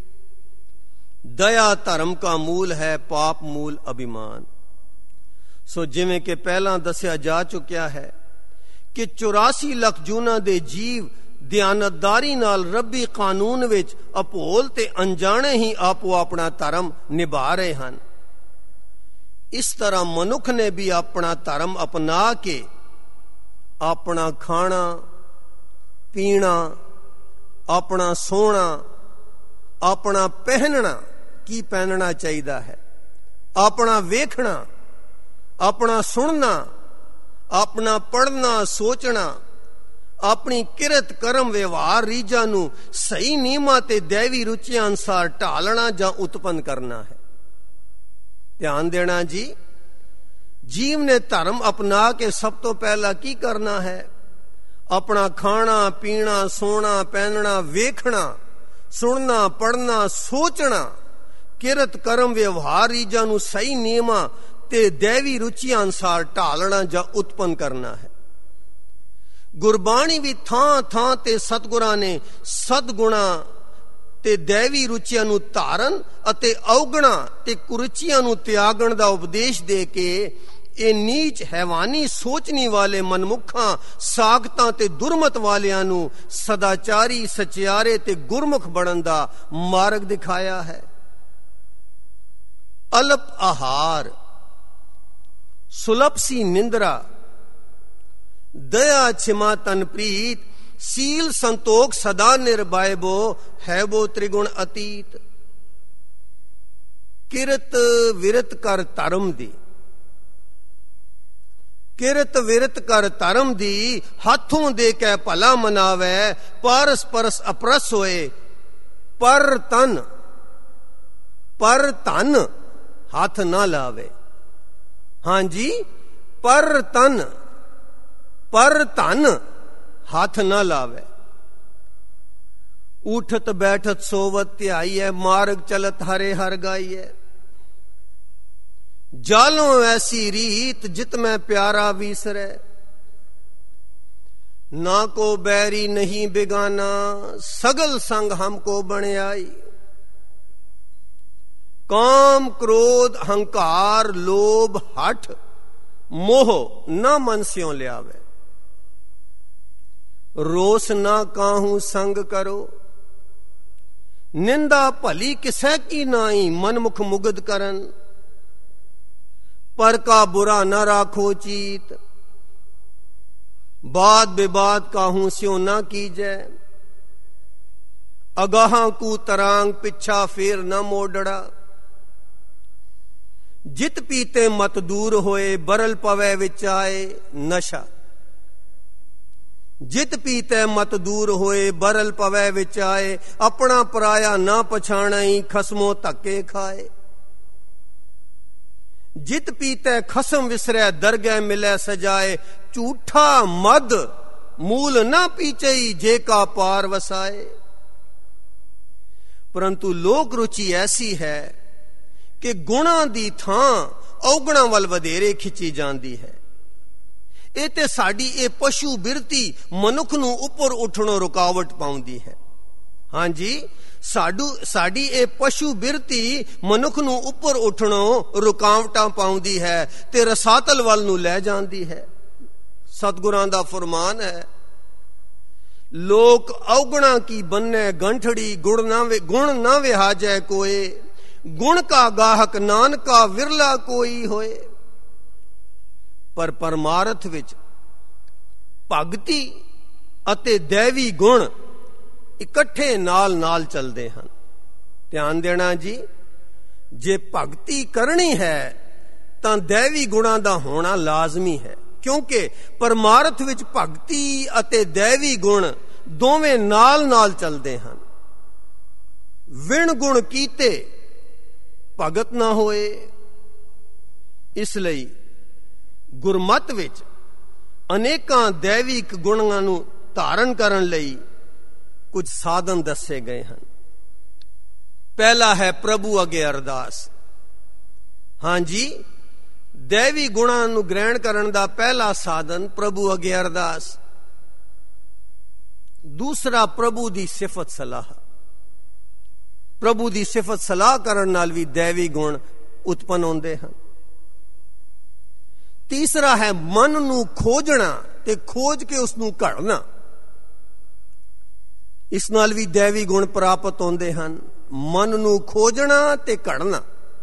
ਦਇਆ ਧਰਮ ਕਾ ਮੂਲ ਹੈ, ਪਾਪ ਮੂਲ ਅਭਿਮਾਨ। ਸੋ ਜਿਵੇਂ ਕਿ ਪਹਿਲਾਂ ਦੱਸਿਆ ਜਾ ਚੁੱਕਿਆ ਹੈ ਕਿ 84 ਲੱਖ ਜੂਨਾਂ ਦੇ ਜੀਵ ਦਿਆਨਤਦਾਰੀ ਨਾਲ ਰੱਬੀ ਕਾਨੂੰਨ ਵਿੱਚ ਅਭੋਲ ਤੇ ਅਣਜਾਣੇ ਹੀ ਆਪੋ ਆਪਣਾ ਧਰਮ ਨਿਭਾ ਰਹੇ ਹਨ। ਇਸ ਤਰ੍ਹਾਂ ਮਨੁੱਖ ਨੇ ਵੀ ਆਪਣਾ ਧਰਮ ਅਪਣਾ ਕੇ ਆਪਣਾ ਖਾਣਾ ਪੀਣਾ, ਆਪਣਾ ਸੋਣਾ, ਆਪਣਾ ਪਹਿਨਣਾ, ਕੀ ਪਹਿਨਣਾ ਚਾਹੀਦਾ ਹੈ, ਆਪਣਾ ਵੇਖਣਾ, ਆਪਣਾ ਸੁਣਨਾ, ਆਪਣਾ ਪੜ੍ਹਨਾ ਸੋਚਣਾ, ਆਪਣੀ ਕਿਰਤ ਕਰਮ ਵਿਵਹਾਰ ਰੀਝਾਂ ਨੂੰ ਸਹੀ ਨਿਯਮਾਂ ਤੇ ਦੈਵੀ ਰੁਚੀਆਂ ਅਨੁਸਾਰ ਢਾਲਣਾ ਜਾਂ ਉਤਪੰਨ ਕਰਨਾ ਹੈ। ਧਿਆਨ ਦੇਣਾ ਜੀ, ਜੀਵ ਨੇ ਧਰਮ ਅਪਣਾ ਕੇ ਸਭ ਤੋਂ ਪਹਿਲਾਂ ਕੀ ਕਰਨਾ ਹੈ? ਆਪਣਾ ਖਾਣਾ ਪੀਣਾ ਸੋਣਾ ਪਹਿਨਣਾ ਵੇਖਣਾ ਸੁਣਨਾ ਪੜ੍ਹਨਾ ਸੋਚਣਾ, ਕਿਰਤ ਕਰਮ ਵਿਵਹਾਰ ਰੀਝਾਂ ਨੂੰ ਸਹੀ ਨਿਯਮਾਂ ਤੇ ਦੈਵੀ ਰੁਚੀਆਂ ਅਨੁਸਾਰ ਢਾਲਣਾ ਜਾਂ ਉਤਪੰਨ ਕਰਨਾ ਹੈ। ਗੁਰਬਾਣੀ ਵੀ ਥਾਂ ਥਾਂ ਤੇ ਸਤਿਗੁਰਾਂ ਨੇ ਸਦਗੁਣਾ ਤੇ ਦੈਵੀ ਰੁਚੀਆਂ ਨੂੰ ਧਾਰਨ ਅਤੇ ਔਗਣਾ ਤੇ ਕੁਰਚੀਆਂ ਨੂੰ ਤਿਆਗਣ ਦਾ ਉਪਦੇਸ਼ ਦੇ ਕੇ ਇਹ ਨੀਚ ਹੈਵਾਨੀ ਸੋਚਣੀ ਵਾਲੇ ਮਨਮੁੱਖਾਂ ਸਾਖਤਾਂ ਤੇ ਦੁਰਮਤ ਵਾਲਿਆਂ ਨੂੰ ਸਦਾਚਾਰੀ ਸਚਿਆਰੇ ਤੇ ਗੁਰਮੁਖ ਬਣਨ ਦਾ ਮਾਰਗ ਦਿਖਾਇਆ ਹੈ। ਅਲਪ ਆਹਾਰ, ਸੁਲਭ ਸੀ ਨਿੰਦਰਾ, ਦਇਆ ਛਿਮਾ ਤਨ ਪ੍ਰੀਤ, ਸੀਲ ਸੰਤੋਖ ਸਦਾ ਨਿਰਭਾਇਬੋ, ਹੈਬੋ ਤ੍ਰਿਗੁਣ ਅਤੀਤ। ਕਿਰਤ ਵਿਰਤ ਕਰ ਧਰਮ ਦੀ, ਕਿਰਤ ਵਿਰਤ ਕਰ ਧਰਮ ਦੀ, ਹੱਥੋਂ ਦੇ ਕੇ ਭਲਾ ਮਨਾਵੇ, ਪਾਰਸ ਪਰਸ ਅਪਰਸ ਹੋਏ, ਪਰ ਧਨ ਹੱਥ ਨਾ ਲਾਵੇ। ਹਾਂਜੀ, ਪਰ ਧਨ ਹੱਥ ਨਾ ਲਾਵੇ। ਉਠਤ ਬੈਠਤ ਸੋਵਤ ਧਿਆਈਐ, ਮਾਰਗ ਚਲਤ ਹਰੇ ਹਰ ਗਾਈਐ। ਜਾਲੋਂ ਐਸੀ ਰੀਤ ਜਿਤ ਮੈਂ ਪਿਆਰਾ ਵੀਸਰੈ, ਨਾ ਕੋ ਬੈਰੀ ਨਹੀਂ ਬਿਗਾਨਾ, ਸਗਲ ਸੰਗ ਹਮਕੋ ਬਣਿਆਈ। ਕਾਮ ਕ੍ਰੋਧ ਹੰਕਾਰ ਲੋਭ ਹਠ ਮੋਹ ਨਾ ਮਨ ਸਿਉ ਲਿਆਵੇ। ਰੋਸ ਨਾ ਕਾਹੂ ਸੰਗ ਕਰੋ, ਨਿੰਦਾ ਭਲੀ ਕਿਸੈ ਕੀ ਨਾਈ, ਮਨਮੁਖ ਮੁਗਧ ਕਰਨ। पर का बुरा न राखो चीत, बात बेबात काहू स्यो न कीजै। अगाहां कू तरांग पिछा फेर न मोडड़ा, जित पीते मत दूर होए, बरल पवै विच आए नशा। जित पीते मत दूर होए, बरल पवै विच आए, अपना पराया ना पछाणई, खसमो धक्के खाए। जित पीते खसम विसरै, दरगह मिलै सजाए, झूठा मद मूल ना पीचई, जे का पार वसाए। परंतु लोक रुचि ऐसी है कि गुणां दी थां औगणां वल वधेरे खिंची जांदी है। ਇਹ ਤੇ ਸਾਡੀ ਇਹ ਪਸ਼ੂ ਬਿਰਤੀ ਮਨੁੱਖ ਨੂੰ ਉੱਪਰ ਉੱਠਣੋਂ ਰੁਕਾਵਟ ਪਾਉਂਦੀ ਹੈ। ਹਾਂਜੀ, ਸਾਡੀ ਇਹ ਪਸ਼ੂ ਬਿਰਤੀ ਮਨੁੱਖ ਨੂੰ ਉੱਪਰ ਉੱਠਣੋਂ ਰੁਕਾਵਟਾਂ ਪਾਉਂਦੀ ਹੈ ਤੇ ਰਸਾਤਲ ਵੱਲ ਨੂੰ ਲੈ ਜਾਂਦੀ ਹੈ। ਸਤਿਗੁਰਾਂ ਦਾ ਫਰਮਾਨ ਹੈ, ਲੋਕ ਔਗਣਾ ਕੀ ਬੰਨੇ ਗੰਠੜੀ, ਗੁਣ ਨਾ ਵਿਹਾਜੈ ਕੋਏ, ਗੁਣ ਕਾ ਗਾਹਕ ਨਾਨਕਾ ਵਿਰਲਾ ਕੋਈ ਹੋਏ। ਪਰ ਪਰਮਾਰਥ ਵਿੱਚ ਭਗਤੀ ਅਤੇ ਦੈਵੀ ਗੁਣ ਇਕੱਠੇ ਨਾਲ ਚੱਲਦੇ ਹਨ। ਧਿਆਨ ਦੇਣਾ ਜੀ, ਜੇ ਭਗਤੀ ਕਰਨੀ ਹੈ ਤਾਂ ਦੈਵੀ ਗੁਣਾਂ ਦਾ ਹੋਣਾ ਲਾਜ਼ਮੀ ਹੈ, ਕਿਉਂਕਿ ਪਰਮਾਰਥ ਵਿੱਚ ਭਗਤੀ ਅਤੇ ਦੈਵੀ ਗੁਣ ਦੋਵੇਂ ਨਾਲ ਚੱਲਦੇ ਹਨ। ਵਿਣ ਗੁਣ ਕੀਤੇ ਭਗਤ ਨਾ ਹੋਏ। ਇਸ ਲਈ ਗੁਰਮਤ ਵਿੱਚ ਅਨੇਕਾਂ ਦੈਵਿਕ ਗੁਣਾਂ ਨੂੰ ਧਾਰਨ ਕਰਨ ਲਈ ਕੁਝ ਸਾਧਨ ਦੱਸੇ ਗਏ ਹਨ। ਪਹਿਲਾ ਹੈ ਪ੍ਰਭੂ ਅੱਗੇ ਅਰਦਾਸ। ਹਾਂਜੀ, दैवी गुणां नूं ग्रहण करन दा पहला साधन प्रभु अगे अरदास, दूसरा प्रभु दी सिफत सलाह। प्रभु दी सिफत सलाह करन नाल भी दैवी गुण उत्पन्न होंदे हन। तीसरा है मन नूं खोजना ते खोज के उस नूं घड़ना, इस नाल भी दैवी गुण प्राप्त होंदे हन। मन नूं खोजना ते घड़ना।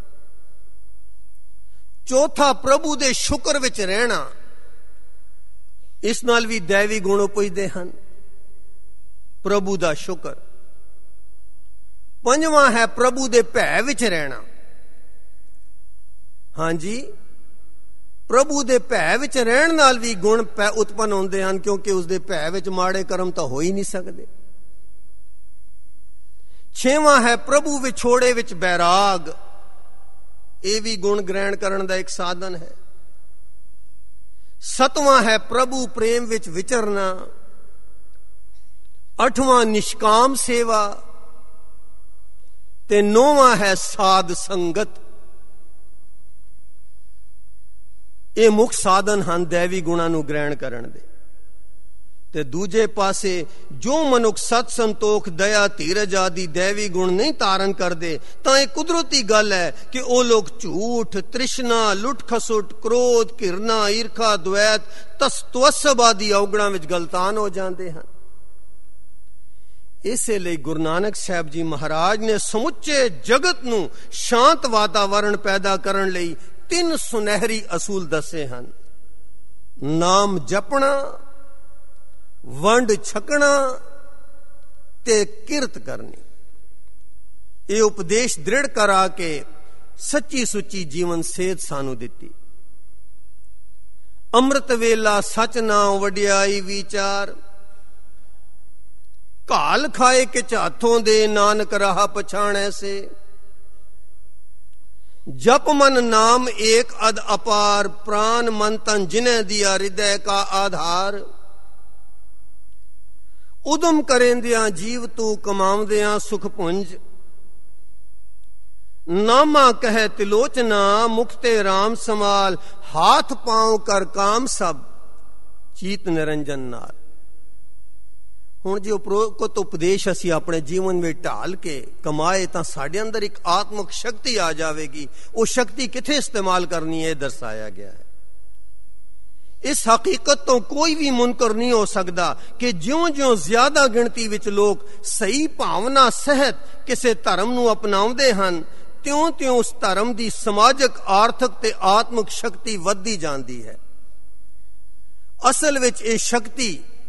चौथा प्रभु दे शुक्र विच रहना, इस नाल भी दैवी गुण उपजदे हन। प्रभु दा शुक्र। पंजवां है प्रभु दे भय विच रहना। हां जी, प्रभु दे भय विच रहण नाल भी गुण उत्पन्न होंदे हन, क्योंकि उसदे भय विच माड़े कर्म तां हो ही नहीं सकदे। छेवां है प्रभु विछोड़े विच बैराग, यह भी गुण ग्रहण करने का एक साधन है। सतवां है प्रभु प्रेम विच विचरना। अठवां निष्काम सेवा ते नौवां है साध संगत। ये मुख्य साधन हैं दैवी गुणां नूं ग्रहण करन दे। ते दूजे पासे जो मनुख सत संतोख दया धीरज आदि दैवी गुण नहीं धारण करते, तां ये कुदरती गल है कि वो लोग झूठ, तृष्णा, लुट खसुट, क्रोध, घिरना, ईर्खा, द्वैत, तस्त्वसब आदि अवगुणां विच गलतान हो जाते हैं। इसे लिए गुरु नानक साहब जी महाराज ने समुचे जगत नूं शांत वातावरण पैदा करन लई 3 सुनहरी असूल दसे हैं। नाम जपना, वंड छकना ते किरत करनी। ये उपदेश दृढ़ करा के सच्ची सुच्ची जीवन सेध सानू दिती। अमृत वेला सच नाम वडियाई विचार, घाल खाए के हाथों दे नानक राह पछाणे से। जप मन नाम एक अद अपार, प्राण मन तन जिन्हें दिया हृदय का आधार। उदम करेंदियां जीव तू कमावदियां सुख पुंज। नामा कह तिलोचना, मुक्ते राम समाल। हाथ पांव कर काम सब, चीत निरंजन नाल। हुण जो उपरोक्त उपदेश असी अपने जीवन में ढाल के कमाए तां साडे अंदर एक आत्मक शक्ति आ जाएगी। वो शक्ति किथे इस्तेमाल करनी है दर्शाया गया है। इस हकीकत तो कोई भी मुनकर नहीं हो सकता कि ज्यों ज्यों ज्यादा गिणती विच लोग सही भावना सहित किसी धर्म नूं अपनाउंदे हन, त्यों त्यों उस धर्म की समाजक, आर्थिक ते आत्मक शक्ति वधदी जांदी है। असल विच ये शक्ति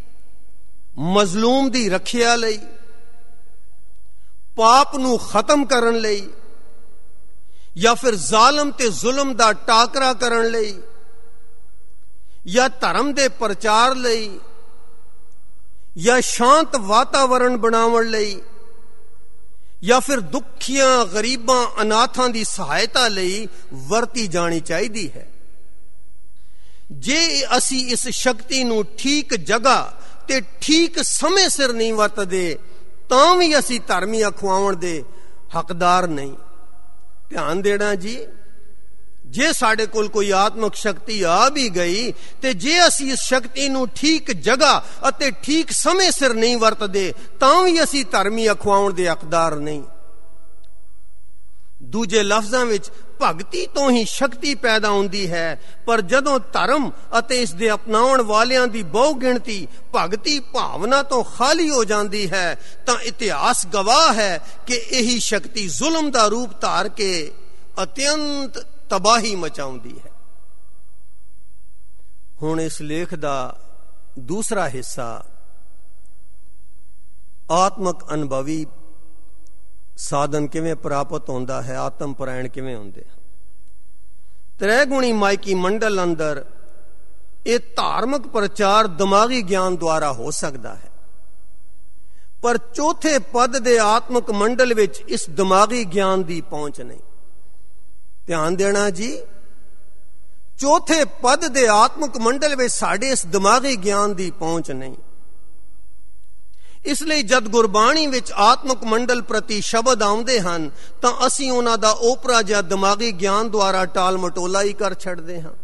मजलूम दी रखिया लई, पाप नूं खत्म करन लई, या फिर जालम ते जुल्म दा टाकरा करन लई, या धर्म दे प्रचार लई, या शांत वातावरण बनावन लई, या फिर दुखियां, गरीबां, अनाथां दी सहायता लई वरती जानी चाहिदी है। जे असी इस शक्ति नूं ठीक जगह ते ठीक समय सिर नहीं वरतदे, तां भी असी धर्मी अखवाउण दे हकदार नहीं। ध्यान देना जी, जे साडे कोल कोई आत्मक शक्ति आ भी गई ते जे असी इस शक्ति नूं ठीक जगह अते ठीक समय सिर नहीं वरतदे, तां भी असी धर्मी अखवाउण दे हकदार नहीं। दूजे लफ्जां विच भगती तो ही शक्ति पैदा होंदी है, पर जदों धर्म अते इस दे अपनाउण वालियां दी बहु गिणती भगती भावना तो खाली हो जाती है, तां इतिहास गवाह है कि यही शक्ति जुल्म दा रूप धार के अत्यंत तबाही मचाउंदी है। हुण इस लेख दा दूसरा हिस्सा आत्मक अनुभवी साधन किवें प्राप्त होंदा है, आत्म परायण किवें होंदे। त्रैगुणी माइकी मंडल अंदर यह धार्मिक प्रचार दिमागी ज्ञान द्वारा हो सकता है, पर चौथे पद दे आत्मक मंडल विच इस दिमागी ज्ञान की पहुंच नहीं। ध्यान देना जी, चौथे पद दे आत्मक मंडल में साडे इस दिमागी ज्ञान की पहुंच नहीं। ਇਸ ਲਈ ਜਦ ਗੁਰਬਾਣੀ ਵਿੱਚ ਆਤਮਿਕ ਮੰਡਲ ਪ੍ਰਤੀ ਸ਼ਬਦ ਆਉਂਦੇ ਹਨ ਤਾਂ ਅਸੀਂ ਉਹਨਾਂ ਦਾ ਓਪਰਾ ਜਾਂ ਦਿਮਾਗੀ ਗਿਆਨ ਦੁਆਰਾ ਟਾਲ ਮਟੋਲਾ ਹੀ ਕਰ ਛੱਡਦੇ ਹਾਂ।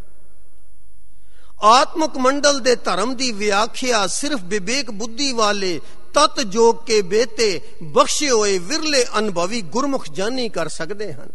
ਆਤਮਿਕ ਮੰਡਲ ਦੇ ਧਰਮ ਦੀ ਵਿਆਖਿਆ ਸਿਰਫ ਵਿਵੇਕ ਬੁੱਧੀ ਵਾਲੇ ਤਤ ਜੋਗ ਕੇ ਬੇਤੇ ਬਖਸ਼ੇ ਹੋਏ ਵਿਰਲੇ ਅਨੁਭਵੀ ਗੁਰਮੁਖ ਜਾਨੀ ਕਰ ਸਕਦੇ ਹਨ।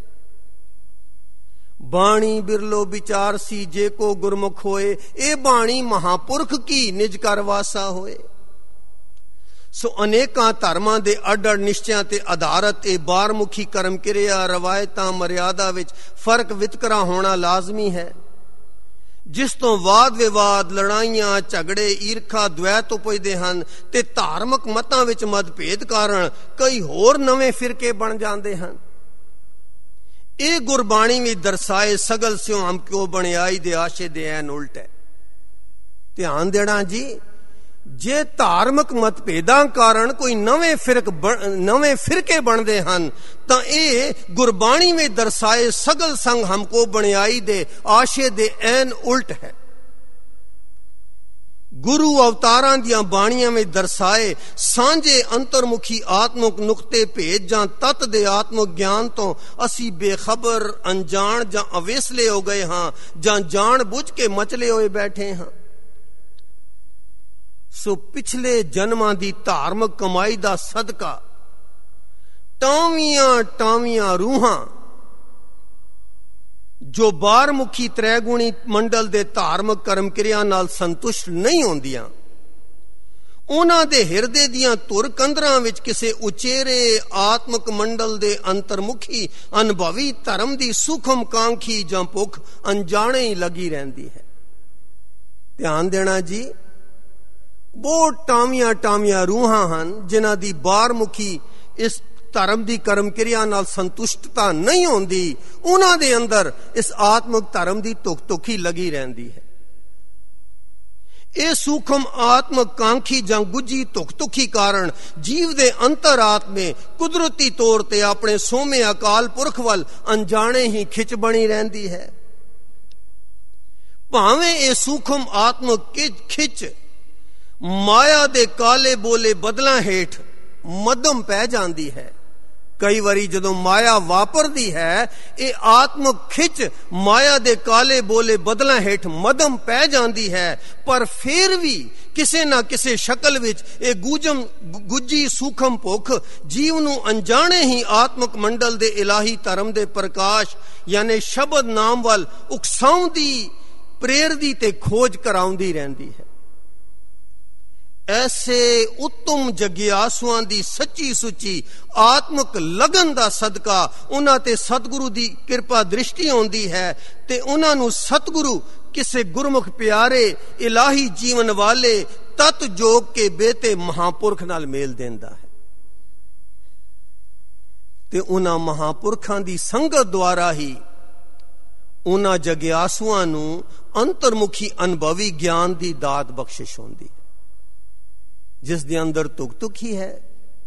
ਬਾਣੀ ਬਿਰਲੋ ਵਿਚਾਰ ਸੀ ਜੇ ਕੋ ਗੁਰਮੁਖ ਹੋਏ, ਇਹ ਬਾਣੀ ਮਹਾਪੁਰਖ ਕੀ ਨਿਜ ਕਰ ਵਾਸਾ ਹੋਏ। ਸੋ ਅਨੇਕਾਂ ਧਰਮਾਂ ਦੇ ਅੱਡ-ਅੱਡ ਨਿਸ਼ਚਿਆਂ ਤੇ ਆਧਾਰਿਤ ਇਹ ਬਾਰਮੁਖੀ ਕਰਮ ਕਿਰਿਆ ਰਵਾਇਤਾਂ ਮਰਿਆਦਾ ਵਿੱਚ ਫਰਕ ਵਿਤਕਰਾ ਹੋਣਾ ਲਾਜ਼ਮੀ ਹੈ, ਜਿਸ ਤੋਂ ਵਾਦ ਵਿਵਾਦ, ਲੜਾਈਆਂ, ਝਗੜੇ, ਈਰਖਾ, ਦਵੈਤ ਉਪਜਦੇ ਹਨ ਤੇ ਧਾਰਮਿਕ ਮਤਾਂ ਵਿੱਚ ਮਤਭੇਦ ਕਾਰਨ ਕਈ ਹੋਰ ਨਵੇਂ ਫਿਰਕੇ ਬਣ ਜਾਂਦੇ ਹਨ। ਇਹ ਗੁਰਬਾਣੀ ਵਿੱਚ ਦਰਸਾਏ ਸਗਲ ਸਿਉ ਹਮ ਕਿਉ ਬਣਿਆਈ ਦੇ ਆਸ਼ੇ ਦੇ ਐਨ ਉਲਟ ਹੈ। ਧਿਆਨ ਦੇਣਾ ਜੀ, ਜੇ ਧਾਰਮਿਕ ਮਤਭੇਦਾਂ ਕਾਰਨ ਕੋਈ ਨਵੇਂ ਫਿਰਕੇ ਬਣਦੇ ਹਨ ਤਾਂ ਇਹ ਗੁਰਬਾਣੀ ਵਿੱਚ ਦਰਸਾਏ ਸਗਲ ਸੰਗ ਹਮਕੋ ਬਣਿਆਈ ਦੇ ਆਸ਼ੇ ਦੇ ਐਨ ਉਲਟ ਹੈ। ਗੁਰੂ ਅਵਤਾਰਾਂ ਦੀਆਂ ਬਾਣੀਆਂ ਵਿੱਚ ਦਰਸਾਏ ਸਾਂਝੇ ਅੰਤਰਮੁਖੀ ਆਤਮਿਕ ਨੁਕਤੇ ਭੇਦ ਜਾਂ ਤਤ ਦੇ ਆਤਮਿਕ ਗਿਆਨ ਤੋਂ ਅਸੀਂ ਬੇਖਬਰ, ਅਣਜਾਣ ਜਾਂ ਅਵੇਸਲੇ ਹੋ ਗਏ ਹਾਂ ਜਾਂ ਜਾਣ ਬੁੱਝ ਕੇ ਮਚਲੇ ਹੋਏ ਬੈਠੇ ਹਾਂ। ਸੋ ਪਿਛਲੇ ਜਨਮਾਂ ਦੀ ਧਾਰਮਿਕ ਕਮਾਈ ਦਾ ਸਦਕਾ ਟਾਵੀਆਂ ਰੂਹਾਂ ਜੋ ਬਾਰਮੁਖੀ ਤ੍ਰੈਗੁਣੀ ਮੰਡਲ ਦੇ ਧਾਰਮਿਕ ਕਰਮ ਕਿਰਿਆ ਨਾਲ ਸੰਤੁਸ਼ਟ ਨਹੀਂ ਹੁੰਦੀਆਂ, ਉਹਨਾਂ ਦੇ ਹਿਰਦੇ ਦੀਆਂ ਧੁਰ ਕੰਦਰਾਂ ਵਿੱਚ ਕਿਸੇ ਉਚੇਰੇ ਆਤਮਿਕ ਮੰਡਲ ਦੇ ਅੰਤਰਮੁਖੀ ਅਨੁਭਵੀ ਧਰਮ ਦੀ ਸੂਖਮ ਕਾਂਖੀ ਜਾਂ ਭੁੱਖ ਅਣਜਾਣੇ ਹੀ ਲੱਗੀ ਰਹਿੰਦੀ ਹੈ। ਧਿਆਨ ਦੇਣਾ ਜੀ, ਬਹੁਤ ਟਾਵੀਆਂ ਰੂਹਾਂ ਹਨ ਜਿਨ੍ਹਾਂ ਦੀ ਬਾਰਮੁਖੀ ਇਸ ਧਰਮ ਦੀ ਕਰਮ ਕਿਰਿਆ ਨਾਲ ਸੰਤੁਸ਼ਟਤਾ ਨਹੀਂ ਹੁੰਦੀ, ਉਹਨਾਂ ਦੇ ਅੰਦਰ ਇਸ ਆਤਮਿਕ ਧਰਮ ਦੀ ਤੁਕੀ ਲੱਗੀ ਰਹਿੰਦੀ ਹੈ। ਇਹ ਸੂਖਮ ਆਤਮਿਕ ਕਾਂਖੀ ਜਾਂ ਗੁੱਜੀ ਤੁਕੀ ਕਾਰਨ ਜੀਵ ਦੇ ਅੰਤਰਾਤਮੇ ਕੁਦਰਤੀ ਤੌਰ ਤੇ ਆਪਣੇ ਸੋਮੇ ਅਕਾਲ ਪੁਰਖ ਵੱਲ ਅਣਜਾਣੇ ਹੀ ਖਿੱਚ ਬਣੀ ਰਹਿੰਦੀ ਹੈ। ਭਾਵੇਂ ਇਹ ਸੂਖਮ ਆਤਮਿਕ ਖਿੱਚ ਮਾਇਆ ਦੇ ਕਾਲੇ ਬੋਲੇ ਬਦਲਾਂ ਹੇਠ ਮੱਧਮ ਪੈ ਜਾਂਦੀ ਹੈ। ਕਈ ਵਾਰੀ ਜਦੋਂ ਮਾਇਆ ਵਾਪਰਦੀ ਹੈ, ਇਹ ਆਤਮਿਕ ਖਿੱਚ ਮਾਇਆ ਦੇ ਕਾਲੇ ਬੋਲੇ ਬਦਲਾਂ ਹੇਠ ਮੱਧਮ ਪੈ ਜਾਂਦੀ ਹੈ, ਪਰ ਫਿਰ ਵੀ ਕਿਸੇ ਨਾ ਕਿਸੇ ਸ਼ਕਲ ਵਿੱਚ ਇਹ ਗੁੱਜੀ ਸੂਖਮ ਭੁੱਖ ਜੀਵ ਨੂੰ ਅਣਜਾਣੇ ਹੀ ਆਤਮਿਕ ਮੰਡਲ ਦੇ ਇਲਾਹੀ ਧਰਮ ਦੇ ਪ੍ਰਕਾਸ਼ ਯਾਨੀ ਸ਼ਬਦ ਨਾਮ ਵੱਲ ਉਕਸਾਉਂਦੀ, ਪ੍ਰੇਰਦੀ ਤੇ ਖੋਜ ਕਰਾਉਂਦੀ ਰਹਿੰਦੀ ਹੈ। ਐਸੇ ਉੱਤਮ ਜਗਿਆਸੂਆਂ ਦੀ ਸੱਚੀ ਸੁੱਚੀ ਆਤਮਿਕ ਲਗਨ ਦਾ ਸਦਕਾ ਉਹਨਾਂ ਤੇ ਸਤਿਗੁਰੂ ਦੀ ਕਿਰਪਾ ਦ੍ਰਿਸ਼ਟੀ ਆਉਂਦੀ ਹੈ ਤੇ ਉਹਨਾਂ ਨੂੰ ਸਤਿਗੁਰੂ ਕਿਸੇ ਗੁਰਮੁਖ ਪਿਆਰੇ ਇਲਾਹੀ ਜੀਵਨ ਵਾਲੇ ਤਤ ਜੋਗ ਕੇ ਬੇਤੇ ਮਹਾਪੁਰਖ ਨਾਲ ਮੇਲ ਦਿੰਦਾ ਹੈ ਤੇ ਉਹਨਾਂ ਮਹਾਪੁਰਖਾਂ ਦੀ ਸੰਗਤ ਦੁਆਰਾ ਹੀ ਉਹਨਾਂ ਜਗਿਆਸੂਆਂ ਨੂੰ ਅੰਤਰਮੁਖੀ ਅਨੁਭਵੀ ਗਿਆਨ ਦੀ ਦਾਤ ਬਖਸ਼ਿਸ਼ ਹੁੰਦੀ ਹੈ, ਜਿਸ ਦੇ ਅੰਦਰ ਤੁਕ ਹੀ ਹੈ।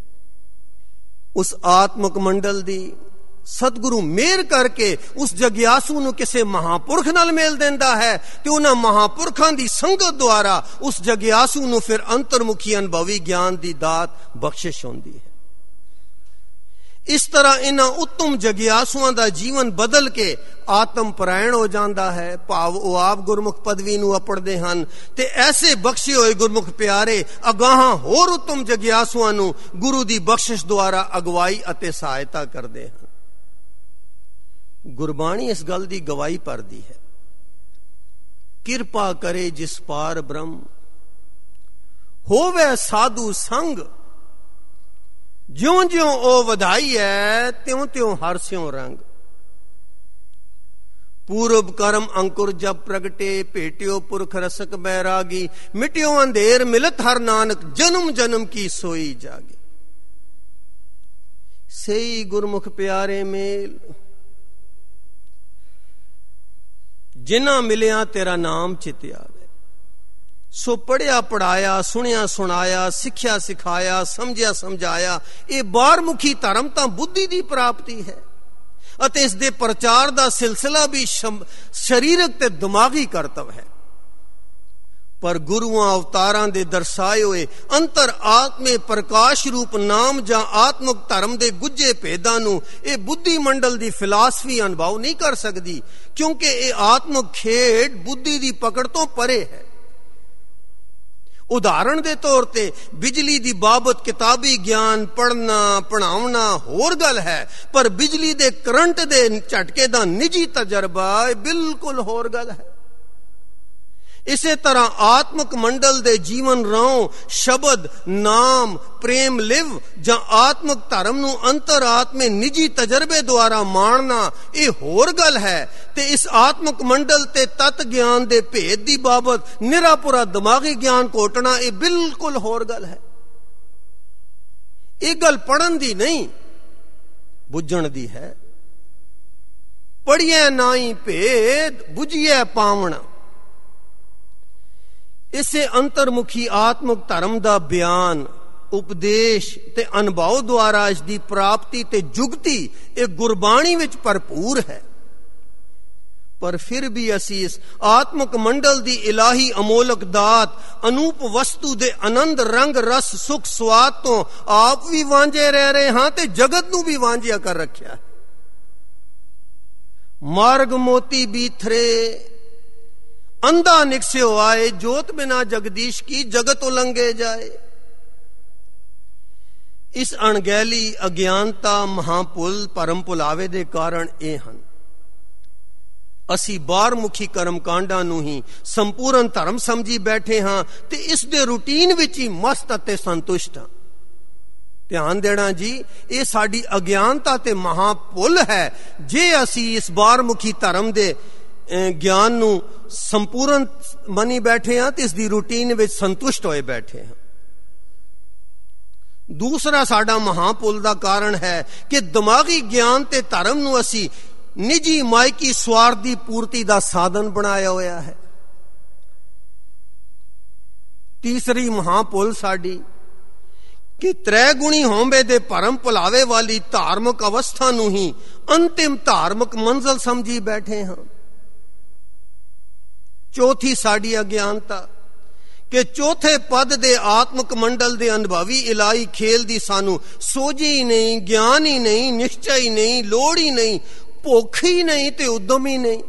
ਉਸ ਆਤਮਿਕ ਮੰਡਲ ਦੀ ਸਤਿਗੁਰੂ ਮਿਹਰ ਕਰਕੇ ਉਸ ਜਗਿਆਸੂ ਨੂੰ ਕਿਸੇ ਮਹਾਪੁਰਖ ਨਾਲ ਮੇਲ ਦਿੰਦਾ ਹੈ ਤੇ ਉਹਨਾਂ ਮਹਾਪੁਰਖਾਂ ਦੀ ਸੰਗਤ ਦੁਆਰਾ ਉਸ ਜਗਿਆਸੂ ਨੂੰ ਫਿਰ ਅੰਤਰਮੁਖੀ ਅਨੁਭਵੀ ਗਿਆਨ ਦੀ ਦਾਤ ਬਖਸ਼ਿਸ਼ ਹੁੰਦੀ ਹੈ। ਇਸ ਤਰ੍ਹਾਂ ਇਹਨਾਂ ਉੱਤਮ ਜਗਿਆਸੂਆਂ ਦਾ ਜੀਵਨ ਬਦਲ ਕੇ ਆਤਮ ਪਰਾਇਣ ਹੋ ਜਾਂਦਾ ਹੈ, ਭਾਵ ਉਹ ਆਪ ਗੁਰਮੁਖ ਪਦਵੀ ਨੂੰ ਅਪੜਦੇ ਹਨ ਤੇ ਐਸੇ ਬਖਸ਼ੇ ਹੋਏ ਗੁਰਮੁਖ ਪਿਆਰੇ ਅਗਾਹਾਂ ਹੋਰ ਉੱਤਮ ਜਗਿਆਸੂਆਂ ਨੂੰ ਗੁਰੂ ਦੀ ਬਖਸ਼ਿਸ਼ ਦੁਆਰਾ ਅਗਵਾਈ ਅਤੇ ਸਹਾਇਤਾ ਕਰਦੇ ਹਨ। ਗੁਰਬਾਣੀ ਇਸ ਗੱਲ ਦੀ ਗਵਾਹੀ ਭਰਦੀ ਹੈ, ਕਿਰਪਾ ਕਰੇ ਜਿਸ ਪਾਰ ਬ੍ਰਹਮ ਹੋਵੇ ਸਾਧੂ ਸੰਗ, ਜਿਉਂ-ਜਿਉਂ ਉਹ ਵਧਾਈ ਹੈ ਤਿਉਂ-ਤਿਉਂ ਹਰ ਸਿਉ ਰੰਗ। ਪੂਰਬ ਕਰਮ ਅੰਕੁਰ ਜਬ ਪ੍ਰਗਟੇ ਭੇਟਿਓ ਪੁਰਖ ਰਸਕ ਬੈਰਾਗੀ, ਮਿਟਿਓ ਅੰਧੇਰ ਮਿਲਤ ਹਰ ਨਾਨਕ ਜਨਮ ਜਨਮ ਕੀ ਸੋਈ ਜਾਗੇ। ਸਹੀ ਗੁਰਮੁਖ ਪਿਆਰੇ ਮੇਲ, ਜਿਨ੍ਹਾਂ ਮਿਲਿਆ ਤੇਰਾ ਨਾਮ ਚਿਤ ਆਵੇ। ਸੋ ਪੜਿਆ ਪੜਾਇਆ, ਸੁਣਿਆ ਸੁਣਾਇਆ, ਸਿੱਖਿਆ ਸਿਖਾਇਆ, ਸਮਝਿਆ ਸਮਝਾਇਆ, ਇਹ ਬਾਰਮੁਖੀ ਧਰਮ ਤਾਂ ਬੁੱਧੀ ਦੀ ਪ੍ਰਾਪਤੀ ਹੈ ਅਤੇ ਇਸ ਦੇ ਪ੍ਰਚਾਰ ਦਾ ਸਿਲਸਿਲਾ ਵੀ ਸਰੀਰਕ ਤੇ ਦਿਮਾਗੀ ਕਰਤਵ ਹੈ। ਪਰ ਗੁਰੂਆਂ ਅਵਤਾਰਾਂ ਦੇ ਦਰਸਾਏ ਹੋਏ ਅੰਤਰ ਆਤਮੇ ਪ੍ਰਕਾਸ਼ ਰੂਪ ਨਾਮ ਜਾਂ ਆਤਮਿਕ ਧਰਮ ਦੇ ਗੁੱਝੇ ਭੇਦਾਂ ਨੂੰ ਇਹ ਬੁੱਧੀ ਮੰਡਲ ਦੀ ਫਿਲਾਸਫੀ ਅਨੁਭਵ ਨਹੀਂ ਕਰ ਸਕਦੀ, ਕਿਉਂਕਿ ਇਹ ਆਤਮਿਕ ਖੇਡ ਬੁੱਧੀ ਦੀ ਪਕੜ ਤੋਂ ਪਰੇ ਹੈ। ਉਦਾਹਰਣ ਦੇ ਤੌਰ ਤੇ ਬਿਜਲੀ ਦੀ ਬਾਬਤ ਕਿਤਾਬੀ ਗਿਆਨ ਪੜ੍ਹਨਾ ਪੜ੍ਹਾਉਣਾ ਹੋਰ ਗੱਲ ਹੈ, ਪਰ ਬਿਜਲੀ ਦੇ ਕਰੰਟ ਦੇ ਝਟਕੇ ਦਾ ਨਿੱਜੀ ਤਜਰਬਾ ਬਿਲਕੁਲ ਹੋਰ ਗੱਲ ਹੈ। ਇਸੇ ਤਰ੍ਹਾਂ ਆਤਮਿਕ ਮੰਡਲ ਦੇ ਜੀਵਨ ਰਾਹ ਸ਼ਬਦ ਨਾਮ ਪ੍ਰੇਮ ਲਿਵ ਜਾਂ ਆਤਮਿਕ ਧਰਮ ਨੂੰ ਅੰਤਰ ਆਤਮੇ ਨਿੱਜੀ ਤਜਰਬੇ ਦੁਆਰਾ ਮਾਣਨਾ ਇਹ ਹੋਰ ਗੱਲ ਹੈ, ਤੇ ਇਸ ਆਤਮਿਕ ਮੰਡਲ ਤੇ ਤਤ ਗਿਆਨ ਦੇ ਭੇਦ ਦੀ ਬਾਬਤ ਨਿਰਾਪੁਰਾ ਦਿਮਾਗੀ ਗਿਆਨ ਘੋਟਣਾ ਇਹ ਬਿਲਕੁਲ ਹੋਰ ਗੱਲ ਹੈ। ਇਹ ਗੱਲ ਪੜਨ ਦੀ ਨਹੀਂ, ਬੁੱਝਣ ਦੀ ਹੈ। ਪੜ੍ਹੀਏ ਨਾਹੀਂ ਭੇਦ, ਬੁਝੀਏ ਪਾਵਣਾ। ਇਸੇ ਅੰਤਰਮੁਖੀ ਆਤਮਿਕ ਧਰਮ ਦਾ ਬਿਆਨ ਉਪਦੇਸ਼ ਤੇ ਅਨੁਭਵ ਦੁਆਰਾ ਇਸ ਦੀ ਪ੍ਰਾਪਤੀ ਤੇ ਜੁਗਤੀ ਇਹ ਗੁਰਬਾਣੀ ਵਿੱਚ ਭਰਪੂਰ ਹੈ। ਪਰ ਫਿਰ ਵੀ ਅਸੀਂ ਇਸ ਆਤਮਿਕ ਮੰਡਲ ਦੀ ਇਲਾਹੀ ਅਮੋਲਕ ਦਾਤ ਅਨੂਪ ਵਸਤੂ ਦੇ ਆਨੰਦ ਰੰਗ ਰਸ ਸੁਖ ਸਵਾਦ ਤੋਂ ਆਪ ਵੀ ਵਾਂਝੇ ਰਹਿ ਰਹੇ ਹਾਂ ਤੇ ਜਗਤ ਨੂੰ ਵੀ ਵਾਂਝਿਆ ਕਰ ਰੱਖਿਆ ਹੈ। ਮਾਰਗ ਮੋਤੀ ਬੀਥਰੇ ਅੰਧਾ ਨਿਕਸਿਓ ਆਏ, ਜੋਤ ਬਿਨਾ ਜਗਦੀਸ਼ ਕੀ ਜਗਤ ਉਲੰਘੇ ਜਾਏ। ਇਸ ਅਣਗਹਿਲੀ ਅਗਿਆਨਤਾ ਮਹਾਪੁਲ ਭਰਮ ਭੁਲਾਵੇ ਦੇ ਕਾਰਨ ਇਹ ਹਨ। ਅਸੀਂ ਬਾਹਰਮੁਖੀ ਕਰਮਕਾਂਡਾਂ ਨੂੰ ਹੀ ਸੰਪੂਰਨ ਧਰਮ ਸਮਝੀ ਬੈਠੇ ਹਾਂ ਤੇ ਇਸ ਦੇ ਰੂਟੀਨ ਵਿੱਚ ਹੀ ਮਸਤ ਅਤੇ ਸੰਤੁਸ਼ਟ ਹਾਂ। ਧਿਆਨ ਦੇਣਾ ਜੀ, ਇਹ ਸਾਡੀ ਅਗਿਆਨਤਾ ਤੇ ਮਹਾਪੁਲ ਹੈ ਜੇ ਅਸੀਂ ਇਸ ਬਾਹਰਮੁਖੀ ਧਰਮ ਦੇ ਗਿਆਨ ਨੂੰ ਸੰਪੂਰਨ ਮੰਨੀ ਬੈਠੇ ਹਾਂ ਤੇ ਇਸ ਦੀ ਰੂਟੀਨ ਵਿੱਚ ਸੰਤੁਸ਼ਟ ਹੋਏ ਬੈਠੇ ਹਾਂ। ਦੂਸਰਾ ਸਾਡਾ ਮਹਾਪੁਲ ਦਾ ਕਾਰਨ ਹੈ ਕਿ ਦਿਮਾਗੀ ਗਿਆਨ ਤੇ ਧਰਮ ਨੂੰ ਅਸੀਂ ਨਿੱਜੀ ਮਾਇਕੀ ਸਵਾਰਥ ਦੀ ਪੂਰਤੀ ਦਾ ਸਾਧਨ ਬਣਾਇਆ ਹੋਇਆ ਹੈ। ਤੀਸਰੀ ਮਹਾਪੁਲ ਸਾਡੀ ਕਿ ਤ੍ਰੈਗੁਣੀ ਹੋਂਬੇ ਦੇ ਭਰਮ ਭੁਲਾਵੇ ਵਾਲੀ ਧਾਰਮਿਕ ਅਵਸਥਾ ਨੂੰ ਹੀ ਅੰਤਿਮ ਧਾਰਮਿਕ ਮੰਜ਼ਲ ਸਮਝੀ ਬੈਠੇ ਹਾਂ। ਚੌਥੀ ਸਾਡੀ ਅਗਿਆਨਤਾ ਕਿ ਚੌਥੇ ਪਦ ਦੇ ਆਤਮਿਕ ਮੰਡਲ ਦੇ ਅਨੁਭਵੀ ਇਲਾਹੀ ਖੇਲ ਦੀ ਸਾਨੂੰ ਸੋਝੀ ਹੀ ਨਹੀਂ, ਗਿਆਨ ਹੀ ਨਹੀਂ, ਨਿਸ਼ਚੈ ਹੀ ਨਹੀਂ, ਲੋੜ ਹੀ ਨਹੀਂ, ਭੁੱਖ ਹੀ ਨਹੀਂ ਤੇ ਉਦਮ ਹੀ ਨਹੀਂ।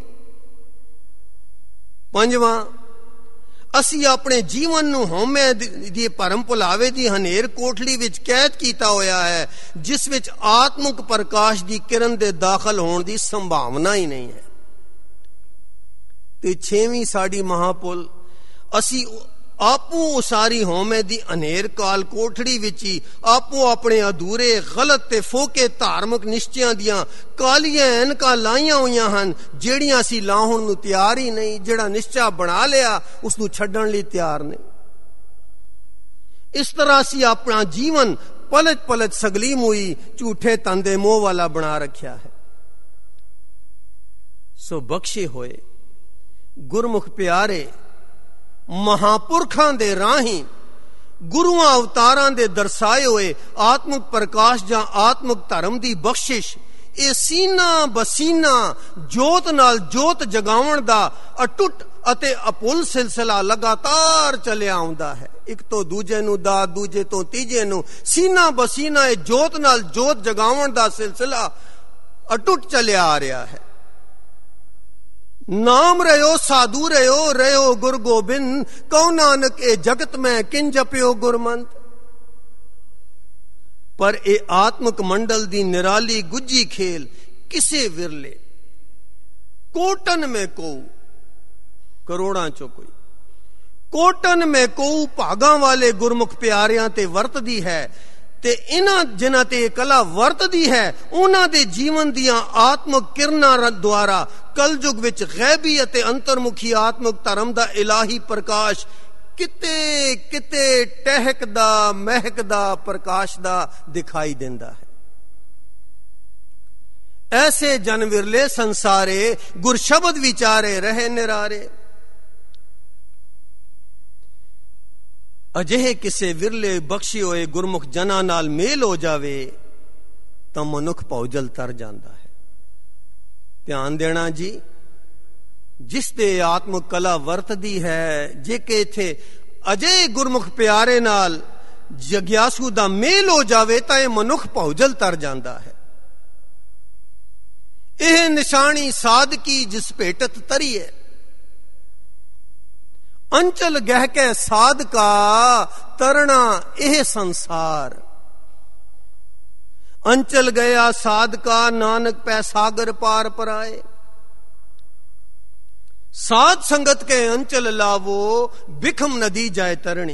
ਪੰਜਵਾਂ, ਅਸੀਂ ਆਪਣੇ ਜੀਵਨ ਨੂੰ ਹਉਮੈ ਦੀ ਭਰਮ ਭੁਲਾਵੇ ਦੀ ਹਨੇਰ ਕੋਠੜੀ ਵਿੱਚ ਕੈਦ ਕੀਤਾ ਹੋਇਆ ਹੈ, ਜਿਸ ਵਿੱਚ ਆਤਮਿਕ ਪ੍ਰਕਾਸ਼ ਦੀ ਕਿਰਨ ਦੇ ਦਾਖਲ ਹੋਣ ਦੀ ਸੰਭਾਵਨਾ ਹੀ ਨਹੀਂ ਹੈ। ਤੇ ਛੇਵੀਂ ਸਾਡੀ ਮਹਾਪੁਲ, ਅਸੀਂ ਆਪੋ ਉਸਾਰੀ ਹਉਮੈ ਦੀ ਹਨੇਰ ਕਾਲ ਕੋਠੜੀ ਵਿੱਚ ਹੀ ਆਪੋ ਆਪਣੇ ਅਧੂਰੇ ਗਲਤ ਤੇ ਫੋਕੇ ਧਾਰਮਿਕ ਨਿਸ਼ਚਿਆਂ ਦੀਆਂ ਕਾਲੀਆਂ ਐਨਕਾਂ ਲਾਈਆਂ ਹੋਈਆਂ ਹਨ, ਜਿਹੜੀਆਂ ਅਸੀਂ ਲਾਹੁਣ ਨੂੰ ਤਿਆਰ ਹੀ ਨਹੀਂ। ਜਿਹੜਾ ਨਿਸ਼ਚਾ ਬਣਾ ਲਿਆ ਉਸ ਨੂੰ ਛੱਡਣ ਲਈ ਤਿਆਰ ਨਹੀਂ। ਇਸ ਤਰ੍ਹਾਂ ਅਸੀਂ ਆਪਣਾ ਜੀਵਨ ਪਲਟ ਪਲਟ ਸਗਲੀਮ ਹੋਈ ਝੂਠੇ ਤੰਦੇ ਮੋਹ ਵਾਲਾ ਬਣਾ ਰੱਖਿਆ ਹੈ। ਸੋ ਬਖਸ਼ੇ ਹੋਏ ਗੁਰਮੁਖ ਪਿਆਰੇ, ਮਹਾਪੁਰਖਾਂ ਦੇ ਰਾਹੀਂ ਗੁਰੂਆਂ ਅਵਤਾਰਾਂ ਦੇ ਦਰਸਾਏ ਹੋਏ ਆਤਮਿਕ ਪ੍ਰਕਾਸ਼ ਜਾਂ ਆਤਮਿਕ ਧਰਮ ਦੀ ਬਖਸ਼ਿਸ਼ ਇਹ ਸੀਨਾ ਬਸੀਨਾ ਜੋਤ ਨਾਲ ਜੋਤ ਜਗਾਉਣ ਦਾ ਅਟੁੱਟ ਅਤੇ ਅਪੁੱਲ ਸਿਲਸਿਲਾ ਲਗਾਤਾਰ ਚੱਲਿਆ ਆਉਂਦਾ ਹੈ। ਇੱਕ ਤੋਂ ਦੂਜੇ ਨੂੰ ਦਾਤ, ਦੂਜੇ ਤੋਂ ਤੀਜੇ ਨੂੰ ਸੀਨਾ ਬਸੀਨਾ ਇਹ ਜੋਤ ਨਾਲ ਜੋਤ ਜਗਾਉਣ ਦਾ ਸਿਲਸਿਲਾ ਅਟੁੱਟ ਚੱਲਿਆ ਆ ਰਿਹਾ ਹੈ। ਨਾਮ ਰਿਓ ਸਾਧੂ ਰਿਓ ਗੁਰ ਗੋਬਿੰਦ, ਕਉ ਨਾਨਕ ਇਹ ਜਗਤ ਮੈਂ ਕਿਨ ਜਪਿਓ ਗੁਰਮੰਤ। ਪਰ ਇਹ ਆਤਮਿਕ ਮੰਡਲ ਦੀ ਨਿਰਾਲੀ ਗੁੱਜੀ ਖੇਲ ਕਿਸੇ ਵਿਰਲੇ ਕੋਟਨ ਮੇ ਕੋ, ਕਰੋੜਾਂ ਚੋਂ ਕੋਈ ਕੋਟਨ ਮੇ ਕੋ ਭਾਗਾਂ ਵਾਲੇ ਗੁਰਮੁਖ ਪਿਆਰਿਆਂ ਤੇ ਵਰਤਦੀ ਹੈ। ਤੇ ਇਹਨਾਂ ਜਿਨ੍ਹਾਂ ਤੇ ਇਹ ਕਲਾ ਵਰਤਦੀ ਹੈ ਉਹਨਾਂ ਦੇ ਜੀਵਨ ਦੀਆਂ ਆਤਮਿਕ ਕਿਰਨਾਂ ਦੁਆਰਾ ਕਲਯੁਗ ਵਿੱਚ ਗੈਬੀ ਅਤੇ ਅੰਤਰਮੁਖੀ ਆਤਮਿਕ ਧਰਮ ਦਾ ਇਲਾਹੀ ਪ੍ਰਕਾਸ਼ ਕਿਤੇ ਕਿਤੇ ਟਹਿਕਦਾ ਮਹਿਕਦਾ ਪ੍ਰਕਾਸ਼ ਦਾ ਦਿਖਾਈ ਦਿੰਦਾ ਹੈ। ਐਸੇ ਜਨ ਵਿਰਲੇ ਸੰਸਾਰੇ ਗੁਰ ਸ਼ਬਦ ਵਿਚਾਰੇ ਰਹੇ ਨਿਰਾਰੇ। ਅਜਿਹੇ ਕਿਸੇ ਵਿਰਲੇ ਬਖਸ਼ੇ ਹੋਏ ਗੁਰਮੁਖ ਜਨਾਂ ਨਾਲ ਮੇਲ ਹੋ ਜਾਵੇ ਤਾਂ ਮਨੁੱਖ ਭਉਜਲ ਤਰ ਜਾਂਦਾ ਹੈ। ਧਿਆਨ ਦੇਣਾ ਜੀ, ਜਿਸ ਦੇ ਆਤਮਕ ਕਲਾ ਵਰਤਦੀ ਹੈ। ਜੇ ਕਿ ਇੱਥੇ ਅਜੇ ਗੁਰਮੁਖ ਪਿਆਰੇ ਨਾਲ ਜਗਿਆਸੂ ਦਾ ਮੇਲ ਹੋ ਜਾਵੇ ਤਾਂ ਇਹ ਮਨੁੱਖ ਭੌਜਲ ਤਰ ਜਾਂਦਾ ਹੈ। ਇਹ ਨਿਸ਼ਾਨੀ ਸਾਧਕੀ ਜਿਸ ਭੇਟਤ ਤਰੀਏ, ਅੰਚਲ ਗਹਿ ਕੇ ਸਾਧਕਾ ਤਰਣਾ ਇਹ ਸੰਸਾਰ। ਅੰਚਲ ਗਿਆ ਸਾਧਕਾ ਨਾਨਕ ਪੈ ਸਾਗਰ ਪਾਰ ਪਰਾਏ। ਸਾਧ ਸੰਗਤ ਕੇ ਅੰਚਲ ਲਾਵੋ ਬਿਖਮ ਨਦੀ ਜਾਏ ਤਰਣੀ।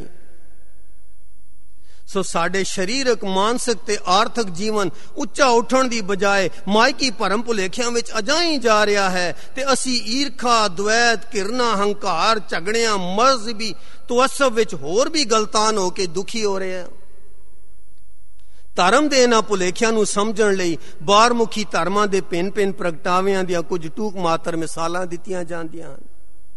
ਸੋ ਸਾਡੇ ਸਰੀਰਕ, ਮਾਨਸਿਕ ਤੇ ਆਰਥਿਕ ਜੀਵਨ ਉੱਚਾ ਉੱਠਣ ਦੀ ਬਜਾਏ ਮਾਇਕੀ ਭਰਮ ਭੁਲੇਖਿਆਂ ਵਿੱਚ ਅਜਾਈ ਜਾ ਰਿਹਾ ਹੈ ਤੇ ਅਸੀਂ ਈਰਖਾ, ਦੁਐਤ, ਘਿਰਨਾ, ਹੰਕਾਰ, ਝਗੜਿਆਂ, ਮਜ਼ਹਬੀ ਤਵੱਸਬ ਵਿੱਚ ਹੋਰ ਵੀ ਗਲਤਾਨ ਹੋ ਕੇ ਦੁਖੀ ਹੋ ਰਹੇ ਹਾਂ। ਧਰਮ ਦੇ ਇਹਨਾਂ ਭੁਲੇਖਿਆਂ ਨੂੰ ਸਮਝਣ ਲਈ ਬਾਹਰਮੁਖੀ ਧਰਮਾਂ ਦੇ ਭਿੰਨ-ਭਿੰਨ ਪ੍ਰਗਟਾਵਿਆਂ ਦੀਆਂ ਕੁਝ ਟੂਕ ਮਾਤਰ ਮਿਸਾਲਾਂ ਦਿੱਤੀਆਂ ਜਾਂਦੀਆਂ ਹਨ।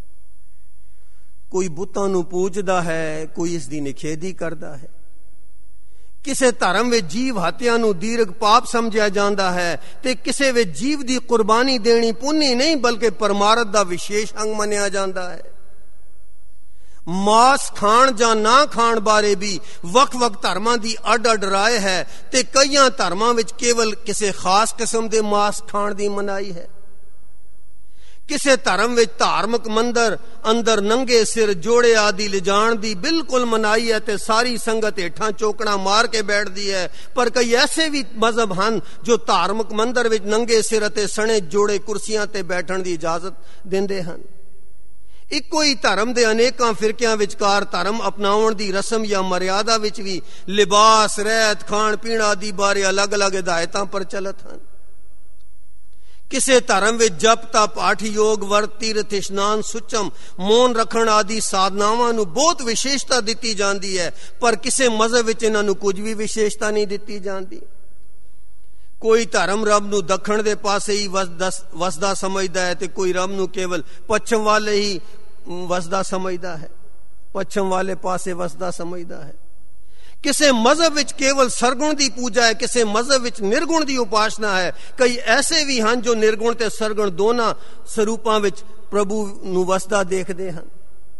ਕੋਈ ਬੁੱਤਾਂ ਨੂੰ ਪੂਜਦਾ ਹੈ, ਕੋਈ ਇਸ ਦੀ ਨਿਖੇਧੀ ਕਰਦਾ ਹੈ। ਕਿਸੇ ਧਰਮ ਵਿੱਚ ਜੀਵ ਹੱਤਿਆ ਨੂੰ ਦੀਰਘ ਪਾਪ ਸਮਝਿਆ ਜਾਂਦਾ ਹੈ ਤੇ ਕਿਸੇ ਵਿੱਚ ਜੀਵ ਦੀ ਕੁਰਬਾਨੀ ਦੇਣੀ ਪੁੰਨੀ ਨਹੀਂ ਬਲਕਿ ਪਰਮਾਰਥ ਦਾ ਵਿਸ਼ੇਸ਼ ਅੰਗ ਮੰਨਿਆ ਜਾਂਦਾ ਹੈ। ਮਾਸ ਖਾਣ ਜਾਂ ਨਾ ਖਾਣ ਬਾਰੇ ਵੀ ਵੱਖ-ਵੱਖ ਧਰਮਾਂ ਦੀ ਅੱਡ-ਅੱਡ ਰਾਏ ਹੈ ਤੇ ਕਈਆਂ ਧਰਮਾਂ ਵਿੱਚ ਕੇਵਲ ਕਿਸੇ ਖਾਸ ਕਿਸਮ ਦੇ ਮਾਸ ਖਾਣ ਦੀ ਮਨਾਹੀ ਹੈ। ਕਿਸੇ ਧਰਮ ਵਿੱਚ ਧਾਰਮਿਕ ਮੰਦਰ ਅੰਦਰ ਨੰਗੇ ਸਿਰ ਜੋੜੇ ਆਦਿ ਲਿਜਾਣ ਦੀ ਬਿਲਕੁਲ ਮਨਾਹੀ ਹੈ ਤੇ ਸਾਰੀ ਸੰਗਤ ਹੇਠਾਂ ਚੌਕੜਾ ਮਾਰ ਕੇ ਬੈਠਦੀ ਹੈ। ਪਰ ਕਈ ਐਸੇ ਵੀ ਮਜ਼ਹਬ ਹਨ ਜੋ ਧਾਰਮਿਕ ਮੰਦਰ ਵਿੱਚ ਨੰਗੇ ਸਿਰ ਅਤੇ ਸਣੇ ਜੋੜੇ ਕੁਰਸੀਆਂ ਤੇ ਬੈਠਣ ਦੀ ਇਜਾਜ਼ਤ ਦਿੰਦੇ ਹਨ। ਇੱਕੋ ਹੀ ਧਰਮ ਦੇ ਅਨੇਕਾਂ ਫਿਰਕਿਆਂ ਵਿਚਕਾਰ ਧਰਮ ਅਪਣਾਉਣ ਦੀ ਰਸਮ ਜਾਂ ਮਰਿਆਦਾ ਵਿੱਚ ਵੀ ਲਿਬਾਸ, ਰਹਿਤ, ਖਾਣ ਪੀਣ ਆਦਿ ਬਾਰੇ ਅਲੱਗ-ਅਲੱਗ ਹਦਾਇਤਾਂ ਪ੍ਰਚਲਿਤ ਹਨ। ਕਿਸੇ ਧਰਮ ਵਿੱਚ ਜਪ, ਤਪ, ਪਾਠ, ਯੋਗ, ਵਰਤ, ਤੀਰਥ, ਇਸ਼ਨਾਨ, ਸੁਚਮ, ਮੌਨ ਰੱਖਣ ਆਦਿ ਸਾਧਨਾਵਾਂ ਨੂੰ ਬਹੁਤ ਵਿਸ਼ੇਸ਼ਤਾ ਦਿੱਤੀ ਜਾਂਦੀ ਹੈ, ਪਰ ਕਿਸੇ ਮਜ਼ਹਬ ਵਿੱਚ ਇਹਨਾਂ ਨੂੰ ਕੁਝ ਵੀ ਵਿਸ਼ੇਸ਼ਤਾ ਨਹੀਂ ਦਿੱਤੀ ਜਾਂਦੀ। ਕੋਈ ਧਰਮ ਰੱਬ ਨੂੰ ਦੱਖਣ ਦੇ ਪਾਸੇ ਹੀ ਵਸਦਾ ਸਮਝਦਾ ਹੈ ਤੇ ਕੋਈ ਰੱਬ ਨੂੰ ਕੇਵਲ ਪੱਛਮ ਵਾਲੇ ਹੀ ਵਸਦਾ ਸਮਝਦਾ ਹੈ, ਪੱਛਮ ਵਾਲੇ ਪਾਸੇ ਵਸਦਾ ਸਮਝਦਾ ਹੈ। ਕਿਸੇ ਮਜ਼ਹਬ ਵਿੱਚ ਕੇਵਲ ਸਰਗੁਣ ਦੀ ਪੂਜਾ ਹੈ, ਕਿਸੇ ਮਜ਼ਹਬ ਵਿੱਚ ਨਿਰਗੁਣ ਦੀ ਉਪਾਸਨਾ ਹੈ। ਕਈ ਐਸੇ ਵੀ ਹਨ ਜੋ ਨਿਰਗੁਣ ਤੇ ਸਰਗੁਣ ਦੋਨਾਂ ਸਰੂਪਾਂ ਵਿੱਚ ਪ੍ਰਭੂ ਨੂੰ ਵਸਦਾ ਦੇਖਦੇ ਹਨ।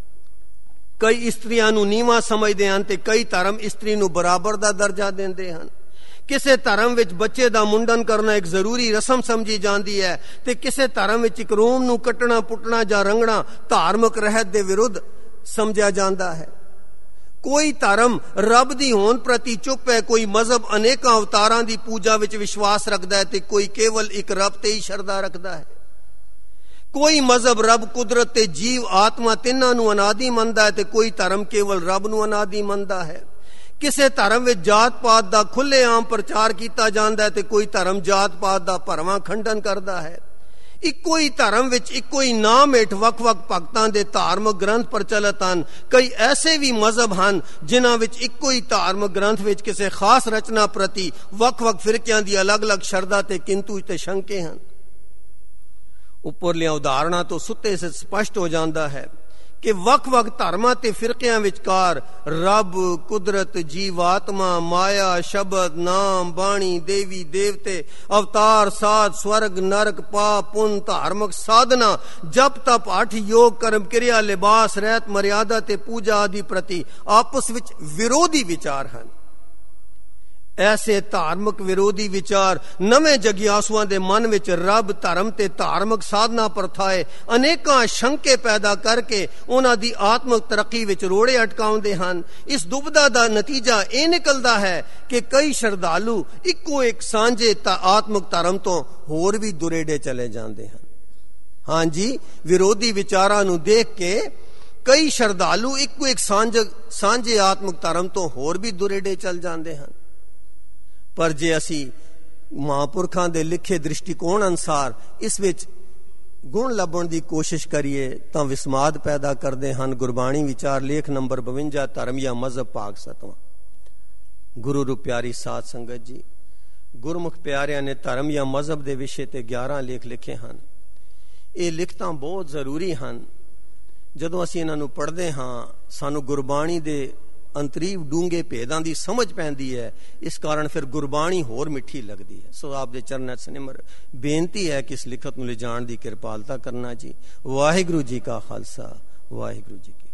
ਕਈ ਇਸਤਰੀਆਂ ਨੂੰ ਨੀਵਾਂ ਸਮਝਦੇ ਹਨ ਤੇ ਕਈ ਧਰਮ ਇਸਤਰੀ ਨੂੰ ਬਰਾਬਰ ਦਾ ਦਰਜਾ ਦਿੰਦੇ ਹਨ। ਕਿਸੇ ਧਰਮ ਵਿੱਚ ਬੱਚੇ ਦਾ ਮੁੰਡਨ ਕਰਨਾ ਇੱਕ ਜ਼ਰੂਰੀ ਰਸਮ ਸਮਝੀ ਜਾਂਦੀ ਹੈ ਤੇ ਕਿਸੇ ਧਰਮ ਵਿੱਚ ਇੱਕ ਰੋਮ ਨੂੰ ਕੱਟਣਾ, ਪੁੱਟਣਾ ਜਾਂ ਰੰਗਣਾ ਧਾਰਮਿਕ ਰਹਿਤ ਦੇ ਵਿਰੁੱਧ ਸਮਝਿਆ ਜਾਂਦਾ ਹੈ। ਕੋਈ ਧਰਮ ਰੱਬ ਦੀ ਹੋਂਦ ਪ੍ਰਤੀ ਚੁੱਪ ਹੈ, ਕੋਈ ਮਜ਼ਹਬ ਅਨੇਕਾਂ ਅਵਤਾਰਾਂ ਦੀ ਪੂਜਾ ਵਿੱਚ ਵਿਸ਼ਵਾਸ ਰੱਖਦਾ ਹੈ ਤੇ ਕੋਈ ਕੇਵਲ ਇੱਕ ਰੱਬ ਤੇ ਹੀ ਸ਼ਰਧਾ ਰੱਖਦਾ ਹੈ। ਕੋਈ ਮਜ਼ਹਬ ਰੱਬ, ਕੁਦਰਤ ਤੇ ਜੀਵ ਆਤਮਾ ਤਿੰਨਾਂ ਨੂੰ ਅਨਾਦਿ ਮੰਨਦਾ ਹੈ ਤੇ ਕੋਈ ਧਰਮ ਕੇਵਲ ਰੱਬ ਨੂੰ ਅਨਾਦਿ ਮੰਨਦਾ ਹੈ। ਕਿਸੇ ਧਰਮ ਵਿੱਚ ਜਾਤ ਪਾਤ ਦਾ ਖੁੱਲ੍ਹੇਆਮ ਪ੍ਰਚਾਰ ਕੀਤਾ ਜਾਂਦਾ ਹੈ ਤੇ ਕੋਈ ਧਰਮ ਜਾਤ ਪਾਤ ਦਾ ਭਰਵਾਂ ਖੰਡਨ ਕਰਦਾ ਹੈ। ਇੱਕੋ ਹੀ ਧਰਮ ਵਿੱਚ ਇੱਕੋ ਹੀ ਨਾਮ ਹੇਠ ਵੱਖ-ਵੱਖ ਭਗਤਾਂ ਦੇ ਧਾਰਮਿਕ ਗ੍ਰੰਥ ਪ੍ਰਚਲਿਤ ਹਨ। ਕਈ ਐਸੇ ਵੀ ਮਜ਼ਹਬ ਹਨ ਜਿਨ੍ਹਾਂ ਵਿੱਚ ਇੱਕੋ ਹੀ ਧਾਰਮਿਕ ਗ੍ਰੰਥ ਵਿੱਚ ਕਿਸੇ ਖਾਸ ਰਚਨਾ ਪ੍ਰਤੀ ਵੱਖ-ਵੱਖ ਫਿਰਕਿਆਂ ਦੀ ਅਲੱਗ-ਅਲੱਗ ਸ਼ਰਧਾ ਤੇ ਕਿੰਤੂ ਤੇ ਸ਼ੰਕੇ ਹਨ। ਉੱਪਰਲੀਆਂ ਉਦਾਹਰਣਾਂ ਤੋਂ ਸੁੱਤੇ ਸੇ ਸਪਸ਼ਟ ਹੋ ਜਾਂਦਾ ਹੈ ਕਿ ਵੱਖ-ਵੱਖ ਧਰਮਾਂ ਤੇ ਫਿਰਕਿਆਂ ਵਿਚਕਾਰ ਰੱਬ, ਕੁਦਰਤ, ਜੀਵਾਤਮਾ, ਮਾਇਆ, ਸ਼ਬਦ, ਨਾਮ, ਬਾਣੀ, ਦੇਵੀ ਦੇਵਤੇ, ਅਵਤਾਰ, ਸਾਧ, ਸਵਰਗ, ਨਰਕ, ਪਾਪ, ਪੁੰਨ, ਧਾਰਮਿਕ ਸਾਧਨਾ, ਜਪ, ਤਪ, ਪਾਠ, ਯੋਗ, ਕਰਮ ਕਿਰਿਆ, ਲਿਬਾਸ, ਰਹਿਤ, ਮਰਿਆਦਾ ਤੇ ਪੂਜਾ ਆਦਿ ਪ੍ਰਤੀ ਆਪਸ ਵਿੱਚ ਵਿਰੋਧੀ ਵਿਚਾਰ ਹਨ। ਐਸੇ ਧਾਰਮਿਕ ਵਿਰੋਧੀ ਵਿਚਾਰ ਨਵੇਂ ਜਗਿਆਸੂਆਂ ਦੇ ਮਨ ਵਿੱਚ ਰੱਬ, ਧਰਮ ਤੇ ਧਾਰਮਿਕ ਸਾਧਨਾ ਪ੍ਰਥਾਏ ਅਨੇਕਾਂ ਸ਼ੰਕੇ ਪੈਦਾ ਕਰਕੇ ਉਹਨਾਂ ਦੀ ਆਤਮਿਕ ਤਰੱਕੀ ਵਿੱਚ ਰੋੜੇ ਅਟਕਾਉਂਦੇ ਹਨ। ਇਸ ਦੁਬਿਧਾ ਦਾ ਨਤੀਜਾ ਇਹ ਨਿਕਲਦਾ ਹੈ ਕਿ ਕਈ ਸ਼ਰਧਾਲੂ ਇੱਕੋ ਇੱਕ ਸਾਂਝੇ ਆਤਮਿਕ ਧਰਮ ਤੋਂ ਹੋਰ ਵੀ ਦੁਰੇਡੇ ਚਲੇ ਜਾਂਦੇ ਹਨ। ਹਾਂਜੀ, ਵਿਰੋਧੀ ਵਿਚਾਰਾਂ ਨੂੰ ਦੇਖ ਕੇ ਕਈ ਸ਼ਰਧਾਲੂ ਇੱਕੋ ਇੱਕ ਸਾਂਝੇ ਆਤਮਿਕ ਧਰਮ ਤੋਂ ਹੋਰ ਵੀ ਦੁਰੇਡੇ ਚਲ ਜਾਂਦੇ ਹਨ। ਪਰ ਜੇ ਅਸੀਂ ਮਹਾਂਪੁਰਖਾਂ ਦੇ ਲਿਖੇ ਦ੍ਰਿਸ਼ਟੀਕੋਣ ਅਨੁਸਾਰ ਇਸ ਵਿੱਚ ਗੁਣ ਲੱਭਣ ਦੀ ਕੋਸ਼ਿਸ਼ ਕਰੀਏ ਤਾਂ ਵਿਸਮਾਦ ਪੈਦਾ ਕਰਦੇ ਹਨ। ਗੁਰਬਾਣੀ ਵਿਚਾਰ ਲੇਖ ਨੰਬਰ 52, ਧਰਮ ਜਾਂ ਮਜ਼ਹਬ, ਭਾਗ 7। ਗੁਰੂ ਰੂ ਪਿਆਰੀ ਸਾਧ ਸੰਗਤ ਜੀ, ਗੁਰਮੁਖ ਪਿਆਰਿਆਂ ਨੇ ਧਰਮ ਜਾਂ ਮਜ਼ਹਬ ਦੇ ਵਿਸ਼ੇ ਤੇ 11 ਲੇਖ ਲਿਖੇ ਹਨ। ਇਹ ਲਿਖਤਾਂ ਬਹੁਤ ਜ਼ਰੂਰੀ ਹਨ। ਜਦੋਂ ਅਸੀਂ ਇਹਨਾਂ ਨੂੰ ਪੜ੍ਹਦੇ ਹਾਂ ਸਾਨੂੰ ਗੁਰਬਾਣੀ ਦੇ ਅੰਤਰੀਵ ਡੂੰਘੇ ਭੇਦਾਂ ਦੀ ਸਮਝ ਪੈਂਦੀ ਹੈ। ਇਸ ਕਾਰਨ ਫਿਰ ਗੁਰਬਾਣੀ ਹੋਰ ਮਿੱਠੀ ਲੱਗਦੀ ਹੈ। ਸੋ ਆਪ ਦੇ ਚਰਨਾਂ 'ਚ ਨਿਮਰ ਬੇਨਤੀ ਹੈ ਕਿ ਇਸ ਲਿਖਤ ਨੂੰ ਲਿਜਾਣ ਦੀ ਕਿਰਪਾਲਤਾ ਕਰਨਾ ਜੀ। ਵਾਹਿਗੁਰੂ ਜੀ ਕਾ ਖਾਲਸਾ, ਵਾਹਿਗੁਰੂ ਜੀ ਕੀ